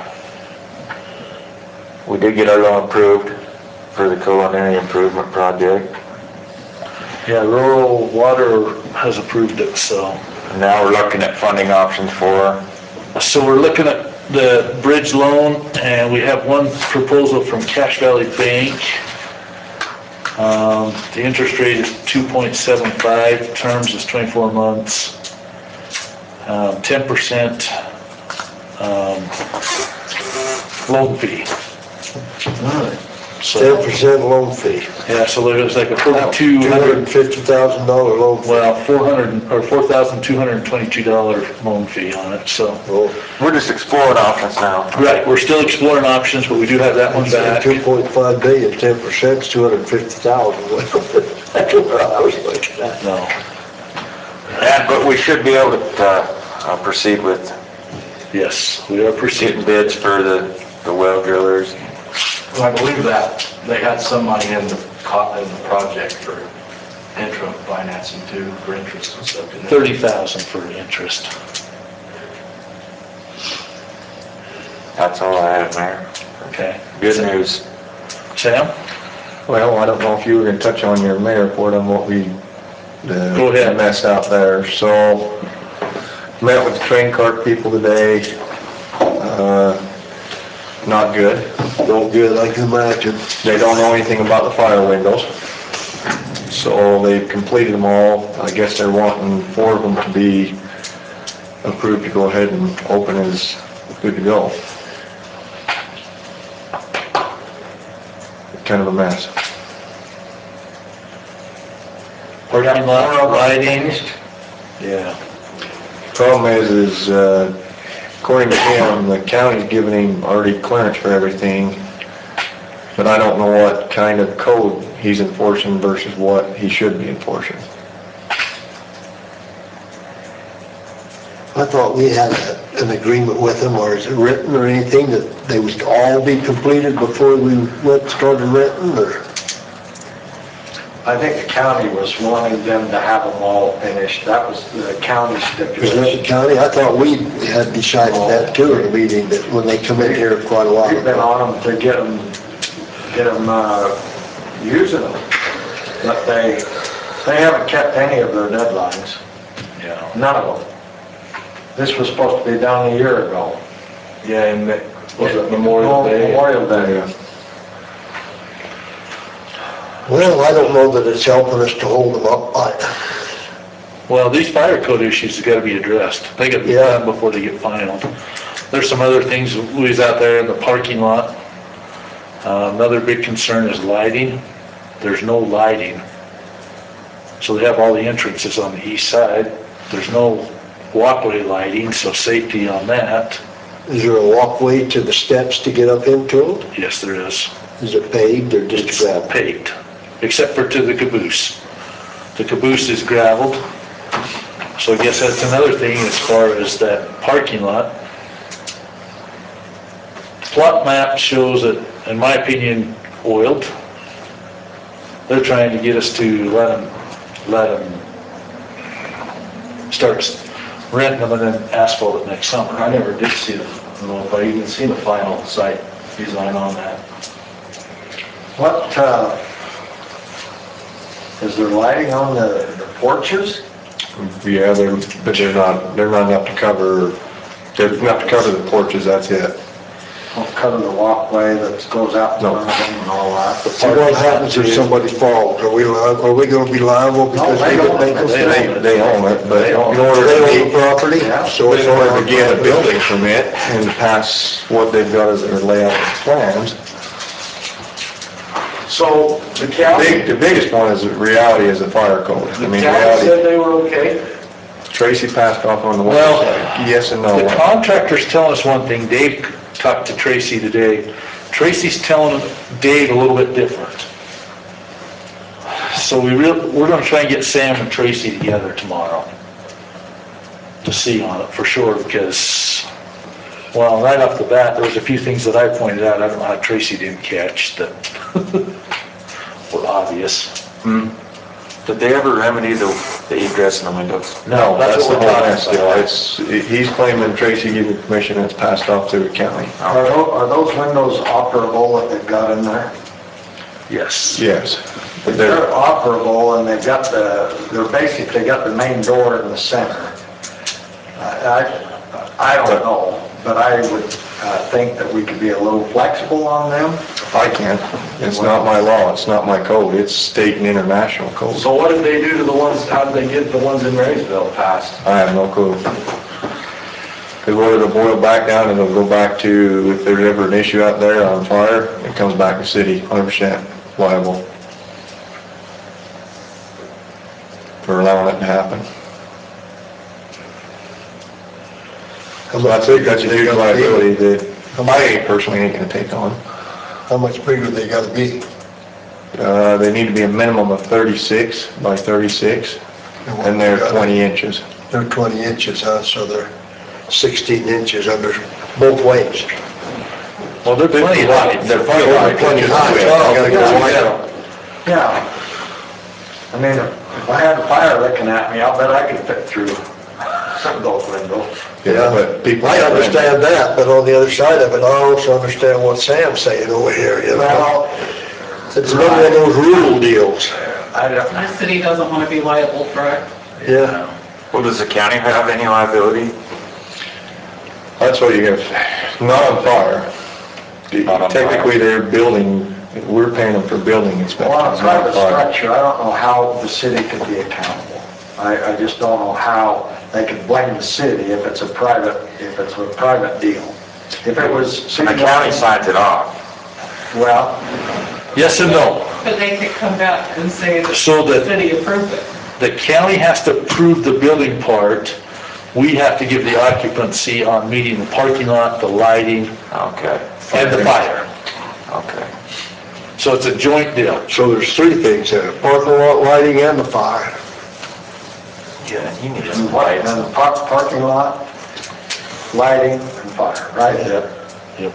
we did get our loan approved for the culinary improvement project. Yeah, rural water has approved it, so. And now we're looking at funding options for, So we're looking at the bridge loan, and we have one proposal from Cache Valley Bank. Um, the interest rate is two point seven five, terms is twenty-four months. Um, ten percent, um, loan fee. So, ten percent loan fee. yeah, so there's like a forty-two Two hundred hundred, and fifty thousand dollar loan fee. well, four hundred, or four thousand two hundred twenty-two dollar loan fee on it, so. Oh, We're just exploring options now. Right, we're still exploring options, but we do have that one back. two point five billion, ten percent is two hundred and fifty thousand. That's what I was looking at. No, Yeah, but we should be able to uh, uh, proceed with yes, we are getting proceeding. bids for the, the well drillers. I believe that they had some money in the, co- in the project for interim financing too, for interest and stuff. didn't they? thirty thousand for interest. That's all I have, Mayor. Okay. Good news. Sam? Well, I don't know if you were gonna touch on your mayor report on what we, the Go ahead. messed out there. So, met with the train cart people today. Uh, not good. No good, I can imagine. They don't know anything about the fire windows. So they've completed them all. I guess they're wanting four of them to be approved to go ahead and open as good to go. Kind of a mess. Parking lot, lighting. Yeah. Problem is, is, uh, according to him, the county's given him already clearance for everything, but I don't know what kind of code he's enforcing versus what he should be enforcing. I thought we had a- an agreement with them, or is it written or anything, that they would all be completed before we went, started renting, or? I think the county was wanting them to have them all finished. That was the county Was that stipulation. the county? I thought we had decided that too at a meeting, that when they come in here quite a while We've been ago. on them to get them, get them, uh, using them. But they, they haven't kept any of their deadlines. Yeah. None of them. This was supposed to be done a year ago. Yeah, and it- was it Memorial Day? Memorial Day. Well, I don't know that it's helping us to hold them up, but Well, these fire code issues have got to be addressed. They got to be Yeah. done before they get finalized. There's some other things, we was out there in the parking lot. Uh, Another big concern is lighting. There's no lighting. So they have all the entrances on the east side. There's no walkway lighting, so safety on that. is there a walkway to the steps to get up into it? Yes, there is. Is it paved or just It's gravel? paved, except for to the caboose. The caboose is gravelled. So I guess that's another thing as far as that parking lot. Plot map shows it, in my opinion, oiled. They're trying to get us to let them, let them start renting them and then asphalt it next summer. I never did see them. I don't know if I even seen the final site design on that. What, uh, is there lighting on the the porches? Yeah, they're, but they're not, they're not enough to cover, they're enough to cover the porches, that's it. Don't cover the walkway that goes out in No. front of them and all that. So what happens if somebody falls? Are we, li- are we gonna be liable because they we don't. didn't make them? They, they own it, but in order They to own the meet, property? Yeah. So but it's in order on to get a our building permit and pass what they've got as their layout plans, So the the county, big, the biggest one is, reality is the fire code. I the mean, county reality, said they were okay? Tracy passed off on the Well, website, yes and The no. contractor's telling us one thing, Dave talked to Tracy today. Tracy's telling Dave a little bit different. So we real, we're gonna try and get Sam and Tracy together tomorrow to see on it for sure, because, well, right off the bat, there was a few things that I pointed out, I don't know how Tracy didn't catch that were obvious. Did they ever remedy the, the egress in the windows? No, That's that's what the we're whole talking mess about. deal. It's, he's claiming Tracy gave the permission and it's passed off to the county. Are those, are those windows operable that they've got in there? Yes. Yes. But They're they're, operable and they've got the, they're basically got the main door in the center. I, I I don't know, but I would uh, think that we could be a little flexible on them. I can't. It's not my law, it's not my code, it's state and international code. So what did they do to the ones, how did they get the ones in Marysville passed? I have no clue. The water will boil back down and it'll go back to, if there's ever an issue out there on fire, it comes back to city, one hundred percent liable for allowing it to happen. How So much that's a, bigger that's a they huge gotta be? liability that I personally ain't gonna take on. How much bigger they gotta be? Uh, they need to be a minimum of thirty-six by thirty-six, and they're twenty inches. They're twenty inches, huh, so they're sixteen inches under both ways. Well, they're plenty high. They're plenty high. Plenty high. Oh, Gotta go yeah. wide. Yeah. I mean, if I had a fire looking at me, I'll bet I could fit through some of those windows. Yeah, but people. I understand that, but on the other side of it, I also understand what Sam's saying over here, you know? Well, It's another one of those rule deals. I don't, The city doesn't want to be liable for it. Yeah. Well, does the county have any liability? That's what you have, not on fire. Not on fire. Technically, they're building, we're paying them for building inspections, well, on a not private fire. structure, I don't know how the city could be accountable. I, I just don't know how they could blame the city if it's a private, if it's a private deal. If it was. And the county signs it off. Well, Yes and no. But they could come back and say that So the that- city approved it. The county has to approve the building part. We have to give the occupancy on meeting the parking lot, the lighting, Okay, and the fire. okay. So it's a joint deal. So there's three things there, parking lot, lighting, and the fire. Yeah, he needs and some what, lights. and the par- parking lot, lighting, and fire, right? Yep.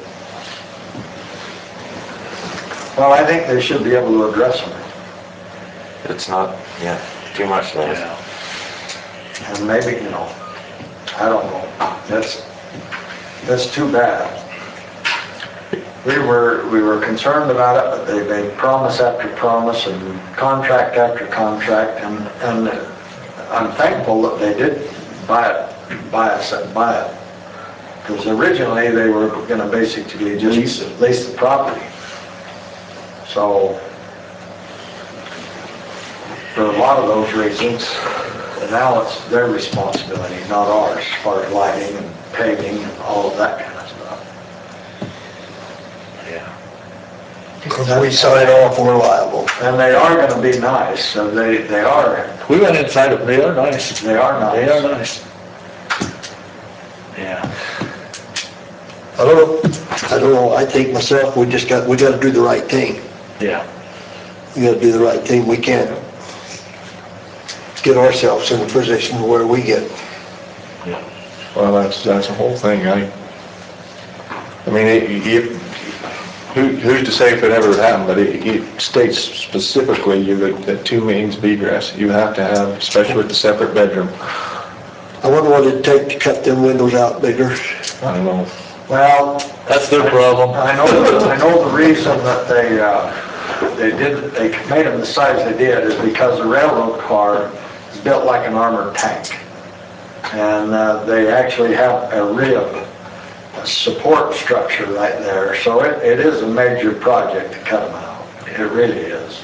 Well, I think they should be able to address them. It's not, yeah, too much less. Yeah. And maybe, you know, I don't know, that's, that's too bad. We were, we were concerned about it, but they made promise after promise and contract after contract, and, and I'm thankful that they did buy it, buy us, buy it. Because originally, they were gonna basically just lease it, lease the property. So, for a lot of those reasons, now it's their responsibility, not ours, as far as lighting and paving and all of that kind of stuff. If we sign off, we're liable. And they are gonna be nice, so they, they are, We went inside them. They are nice. they are nice. They are nice. Yeah. I don't know, I don't know, I think myself, we just got, we gotta do the right thing. Yeah. We gotta do the right thing, we can't get ourselves in a position where we get, Yeah. Well, that's, that's the whole thing, I, I mean, it, it, who, who's to say if it ever happened, but it, it states specifically you, that, that two means of egress, you have to have, especially with the separate bedroom. I wonder what it'd take to cut them windows out bigger. I don't know. Well, That's their problem. I know, I know the reason that they, uh, they did, they made them the size they did is because the railroad car is built like an armored tank. And, uh, they actually have a rib, a support structure right there, so it, it is a major project to cut them out. It really is.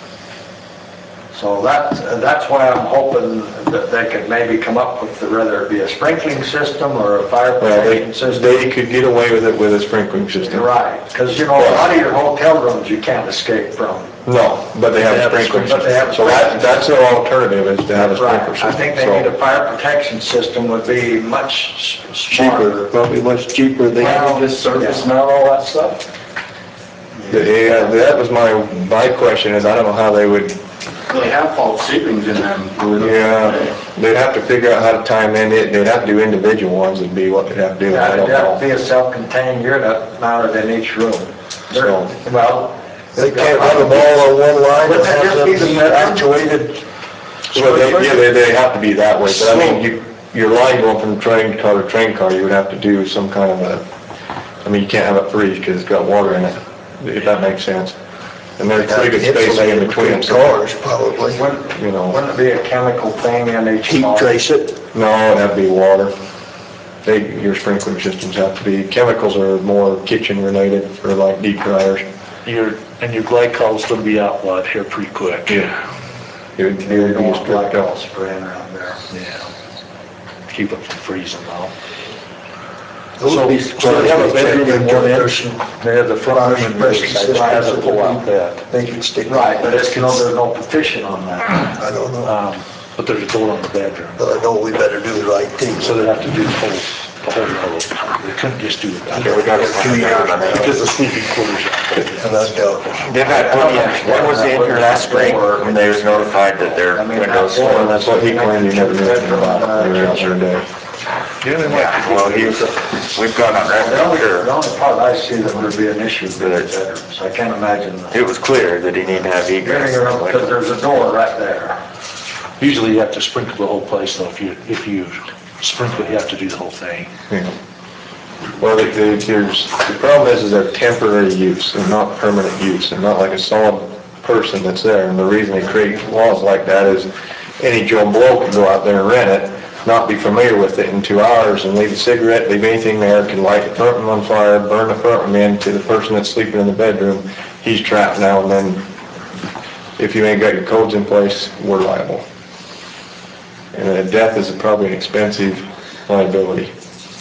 So that, that's why I'm hoping that they could maybe come up with, the whether it be a sprinkling system or a fire Well, they, protection system. they could get away with it with a sprinkling system. Right, because you know, a lot of your hotel rooms you can't escape from. No, but they have a sprinkler But they have system. So that, that's their alternative, is to have a sprinkler Right, system. I think they So- need a fire protection system would be much s- smarter. Cheaper, probably much cheaper than. Well, Just surface mount all that stuff? Yeah, that was my, my question, is I don't know how they would, They have false ceilings in them. yeah, they'd have to figure out how to time in it, they'd have to do individual ones, would be what they'd have to do, I Yeah, don't it'd have to know. be a self-contained unit mounted in each room. So- Well. They can't run them all on one line and Wouldn't that have just be them the bedroom? actuated. Well, they, yeah, they, they have to be that way, but I mean, you, your line going from train car to train car, you would have to do some kind of a, I mean, you can't have it freeze because it's got water in it, if that makes sense. And there's pretty good spacing in between them, so, Cars, probably. Wouldn't, you know. wouldn't it be a chemical thing in each Heat car? trace it. No, it'd have to be water. They, your sprinkler systems have to be, chemicals are more kitchen related for like deep fryers. Your, and your glycol's gonna be out, what, here pretty quick. Yeah. It would, it You would don't be want stripped glycol up. spraying around there. Yeah. Keep it from freezing though. So so they have a bedroom in one end, they have the front room in the other side, it has a pull-out bed. They can stick. Right, but it's, no, there's no partition on that. I don't know, Um, But there's a door on the bedroom, but I know we better do the right thing. so they have to do the whole, the whole level. They couldn't just do it. Okay, we got it. Because the sleeping quarters out there. And that's down. They've had plenty of, when was the injury last spring, when they was notified that their windows Well, were? that's what he claimed, he never knew anything about it, they were out there today. Yeah, well, he was, we've gone on The record, only, sure. the only part I see that would be an issue is the bedrooms. I can't imagine that. It was clear that he needed to have egress. Because there's a door right there. Usually you have to sprinkle the whole place though. If you, if you sprinkle it, you have to do the whole thing. Yeah. Well, the, the, there's, the problem is, is they're temporary use, they're not permanent use, they're not like a solid person that's there, and the reason they create laws like that is any Joe Blow can go out there and rent it, not be familiar with it in two hours and leave a cigarette, leave anything there, can light the front room on fire, burn the front room in to the person that's sleeping in the bedroom, he's trapped now, and then if you ain't got your codes in place, we're liable. And uh, death is probably an expensive liability.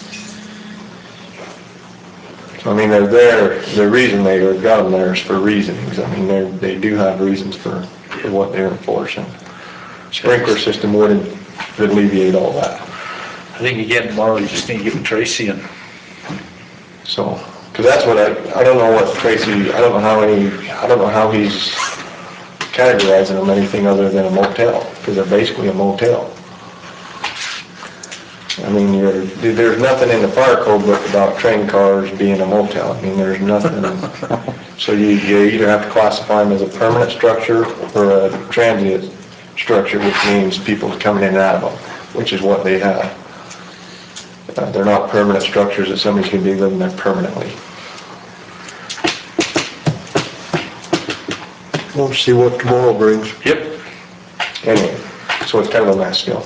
I mean, they're there, the reason they are got them there is for reasonings. I mean, they they do have reasons for, for what they're enforcing. Sprinkler system would alleviate all that. I think again tomorrow you just need to get with Tracy and. So, because that's what I, I don't know what Tracy, I don't know how any, I don't know how he's categorizing them anything other than a motel, because they're basically a motel. I mean, you're, there's nothing in the fire code book about train cars being a motel. I mean, there's nothing. So you, you either have to classify them as a permanent structure or a transient structure, which means people coming in and out of them, which is what they have. Uh, they're not permanent structures that somebody's going to be living there permanently. We'll see what tomorrow brings. Yep. Anyway, so it's kind of a mess still.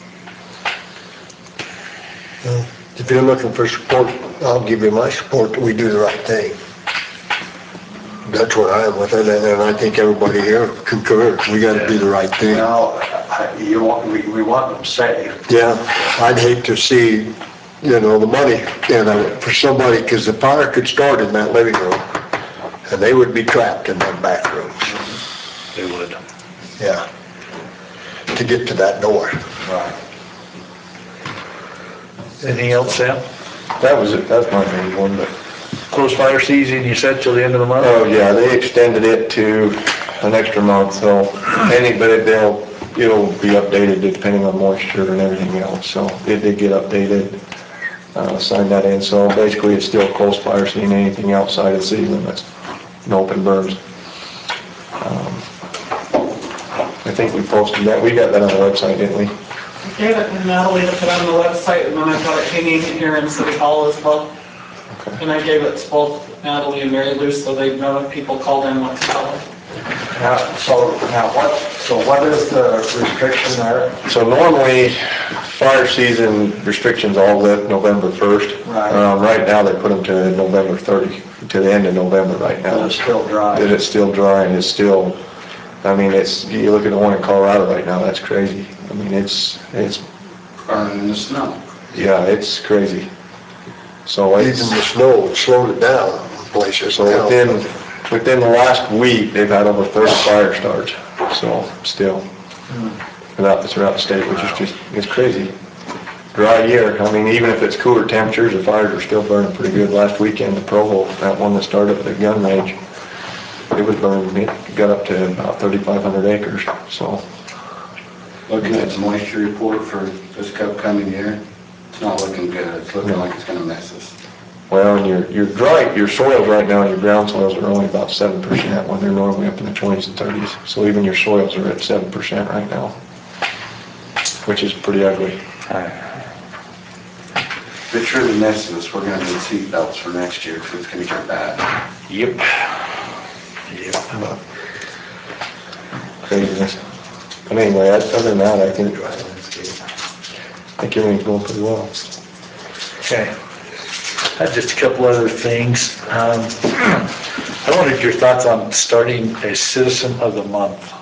Uh, If you're looking for support, I'll give you my support that we do the right thing. That's what I am with it, and and I think everybody here concurs. We gotta do the right thing. Now, I- you want, we, we want them safe. Yeah, I'd hate to see, you know, the money, you know, for somebody, because the fire could start in that living room, and they would be trapped in them back rooms. They would. Yeah. To get to that door. Right. Anything else, Sam? That was it, that's my main one, but. Close fire season, you said till the end of the month? Oh, yeah, they extended it to an extra month, so any, but it- they'll, it'll be updated depending on moisture and everything else, so it did get updated, uh, signed that in, so basically it's still close fire season, anything outside of city limits, no open burns. Um, I think we posted that, we got that on the website, didn't we? I gave it to Natalie to put on the website, and then I've got it hanging here in City Hall as well. And I gave it to both Natalie and Mary Lou so they'd know if people called in what to tell them. Now, so, now what, so what is the restriction there? So normally, fire season restrictions all lit November first. Right. Um, right now, they put them to November thirty, to the end of November right now. And it's still dry. That it's still dry and it's still, I mean, it's, you look at the one in Colorado right now, that's crazy. I mean, it's, it's, Burning in the snow. yeah, it's crazy. So Even it's, the snow it slowed it down in places. so within, within the last week, they've had over thirty fire starts, so still, throughout, throughout the state, which is just, it's crazy. Dry year, I mean, even if it's cooler temperatures, the fires are still burning pretty good. Last weekend, the Provo, that one that started at the gun range, it was burning, it got up to about thirty-five hundred acres, so. Looking at the moisture report for this upcoming year, it's not looking good. It's looking like it's gonna miss us. Well, and your, your dry, your soils right now, your ground soils are only about seven percent when they're normally up in the twenties and thirties. So even your soils are at seven percent right now, which is pretty ugly. If it truly misses us, we're gonna need seat belts for next year, because it's gonna get bad. Yep. Yep. Craziness. But anyway, other than that, I think, I think everything's going pretty well. Okay. I had just a couple other things. Um, I wanted your thoughts on starting a Citizen of the Month.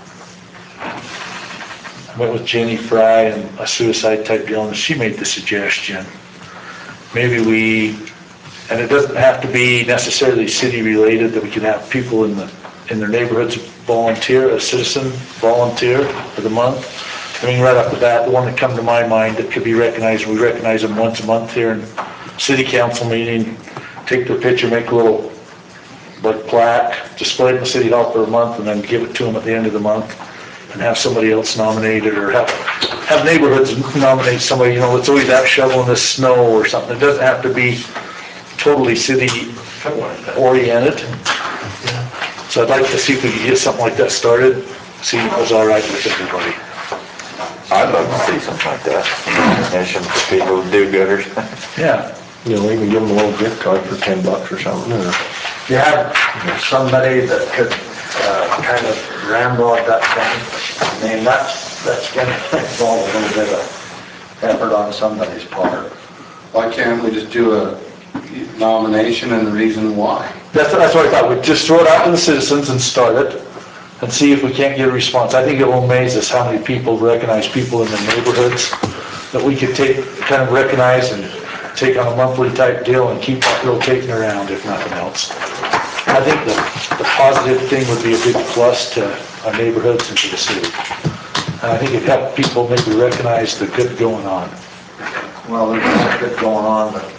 I met with Jenny Fry and a suicide type deal, and she made the suggestion maybe we, and it doesn't have to be necessarily city related, that we can have people in the, in their neighborhoods volunteer, a citizen volunteer for the month. I mean, right off the bat, the one that come to my mind that could be recognized, we recognize them once a month here in city council meeting, take their picture, make a little like plaque, display it in the city hall for a month, and then give it to them at the end of the month, and have somebody else nominated, or have, have neighborhoods nominate somebody, you know, that's always out shoveling the snow or something. It doesn't have to be totally city oriented. So I'd like to see if we could get something like that started, see if it was all right with everybody. I'd love to see something like that. Mission for people to do gooders. Yeah. You know, even give them a little gift card for ten bucks or something, or You have somebody that could uh, kind of ramble at that thing. I mean, that's, that's gonna involve a little bit of effort on somebody's part. Why can't we just do a nomination and the reason why? That's, that's what I thought, we'd just throw it out to the citizens and start it, and see if we can't get a response. I think it will amaze us how many people recognize people in the neighborhoods that we could take, kind of recognize and take on a monthly type deal and keep rotating around, if nothing else. I think the, the positive thing would be a big plus to our neighborhoods and to the city. And I think it'd help people maybe recognize the good going on. Well, there's a bit going on, but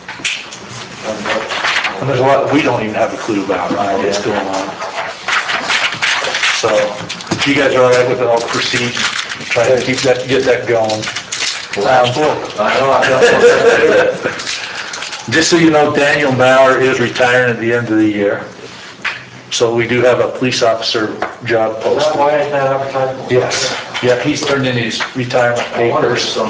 And there's a lot that we don't even have a clue about, right, what's going on. So, if you guys are all right with it, I'll proceed, try to keep that, get that going. Um, Just so you know, Daniel Mauer is retiring at the end of the year. So we do have a police officer job posted. why is that advertised? Yes, yeah, he's turned in his retirement papers. So,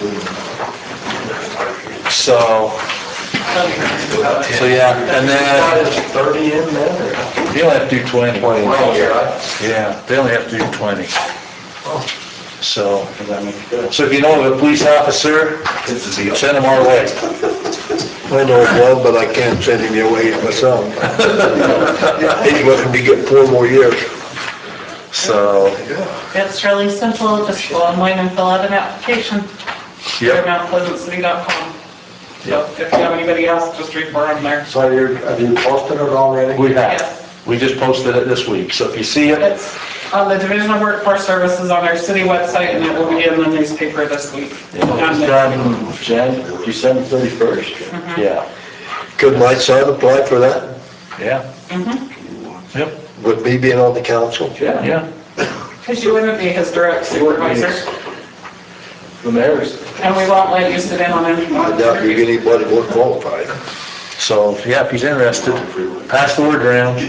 so yeah, and then thirty in there? they only have to do twenty. Yeah, they only have to do twenty. So, so if you know of a police officer, send him our way. I know one, but I can't send him your way myself. He's looking to get four more years. So, It's really simple, just go online and fill out an application. yep, Mount Pleasant City dot com. So if you have anybody else, just refer them there. So you're, have you posted it already? we have. Yes. We just posted it this week, so if you see it, It's on the Division of Workforce Services on our city website, and it will be in the newspaper this week. it's done Jan, December thirty-first. Yeah, Could my son apply for that? yeah, Mm-hmm. yep, With me being on the council? yeah, yeah. Because you wouldn't be his direct supervisor, The mayor's. and we won't let you sit in on any. I doubt you get anybody more qualified. So, yeah, if he's interested, pass the word around.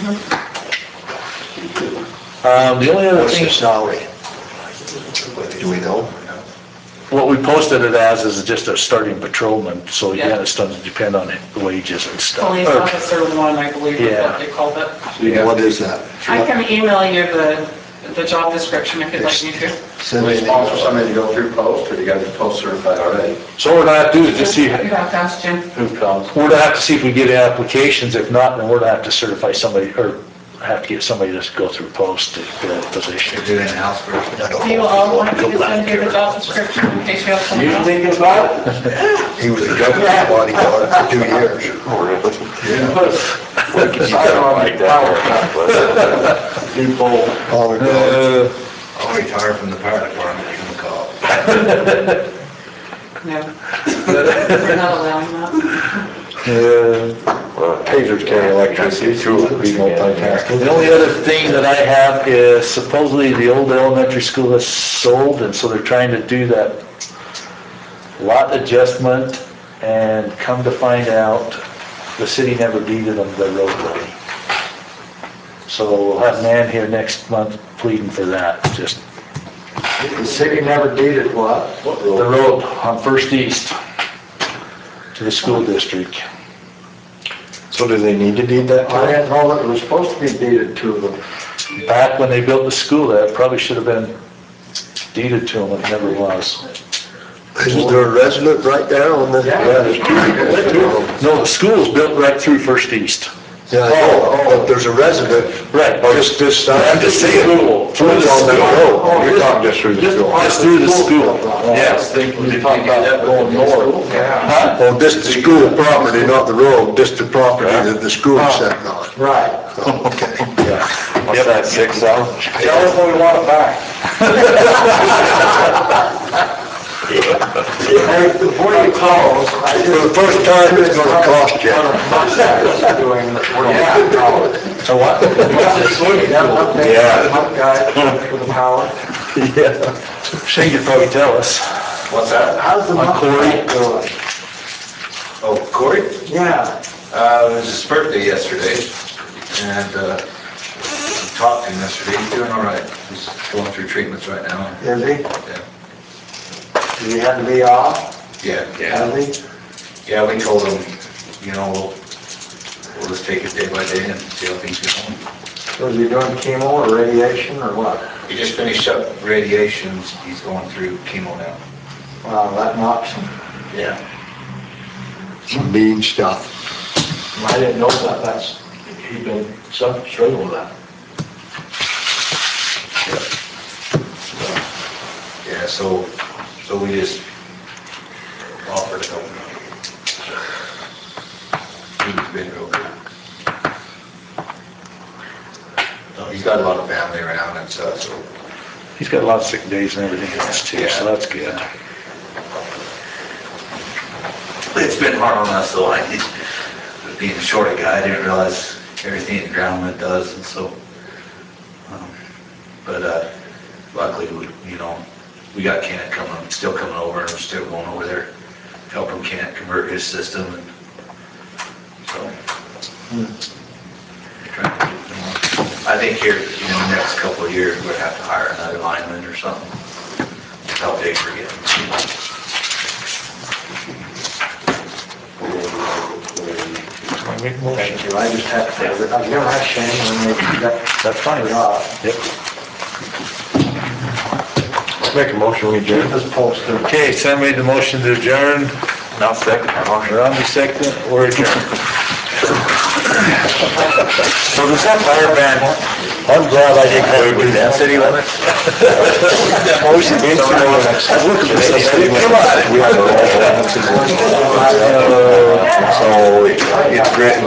Um, the only other What's the thing, salary? Do we know? what we posted it as is just a starting patrolman, so Yeah. again, it doesn't depend on the wages and stuff. Police Or- officer one, I believe is Yeah. what they called it. What is that? I can email you the, the job description if you'd like me to. Send Do we me an sponsor email. somebody to go through post, or do you guys post certified already? So what we're gonna have to do is just see, You have to ask Jim. who comes. We're gonna have to see if we get applications, if not, then we're gonna have to certify somebody, or have to get somebody to go through post to fill that position. Do it in-house first. Do you all want me to send you the job description in case you have some? You thinking about it? He was a government bodyguard for two years. Like that. People, Honor guard. I'll retire from the fire department, you can call. No. We're not allowing that. Tasers carry electricity too, would be multitasking. the only other thing that I have is supposedly the old elementary school is sold, and so they're trying to do that lot adjustment, and come to find out, the city never deeded them the roadway. So we'll have Nan here next month pleading for that, just The city never deeded what? the road on First East to the school district. So do they need to deed that I to didn't know that it was supposed to be deeded to them. Back when they built the school, that probably should have been deeded to them, it never was. Isn't there a resident right there on the? Yeah, there's two, there's two of them. No, the school was built right through First East. Yeah, I know, but there's a resident. Right. Just this side. I'm just saying, School. through the On that school. road. You're talking just through the school. Just through the school. Yes. Did you talk about going north? Huh? Oh, just the school property, not the road, just the property that the school is sitting on. Right. Okay. What's that, six thousand? Tell us when we want it back. Hey, before you close, I For the first time, it's gonna cost you. doing, yeah. So what? Yeah. Up guy for the power. Yeah. Shane could probably tell us. What's that? How's the On month Corey? going? Oh, Corey? Yeah. Uh, it was his birthday yesterday, and, uh, we talked to him yesterday, he's doing all right. He's going through treatments right now. Is he? Yeah. Did he have to be off? Yeah, Is he? yeah, we told him, you know, we'll, we'll just take it day by day and see how things go. Was he doing chemo or radiation or what? He just finished up radiations, he's going through chemo now. Wow, that knocks him. Yeah. Some mean stuff. I didn't know that, that's, he'd been some struggle with that. Yeah, so, so we just offered to help him. He's been real good. So he's got a lot of family around and stuff, so. He's got a lot of sick days and everything else too, so that's good. It's been hard on us though, I did, being a short guy, I didn't realize everything that groundman does and so. um, But, uh, luckily, we, you know, we got Kent coming, still coming over and we're still going over there, helping Kent convert his system and so. trying to, you know, I think here, you know, next couple of years, we're gonna have to hire another lineman or something. Help Dave forget. Thank you, I just had to, I was gonna ask Shane when they got. That's fine. Yep. Make a motion, we adjourn. This poster. Okay, Sam made the motion to adjourn. I'll second that motion. Romney second, or adjourn. So does that fire ban I'm glad I didn't go include to that. density limits? That motion. I'm looking for something. Come on. We have our own ordinances. So it's great.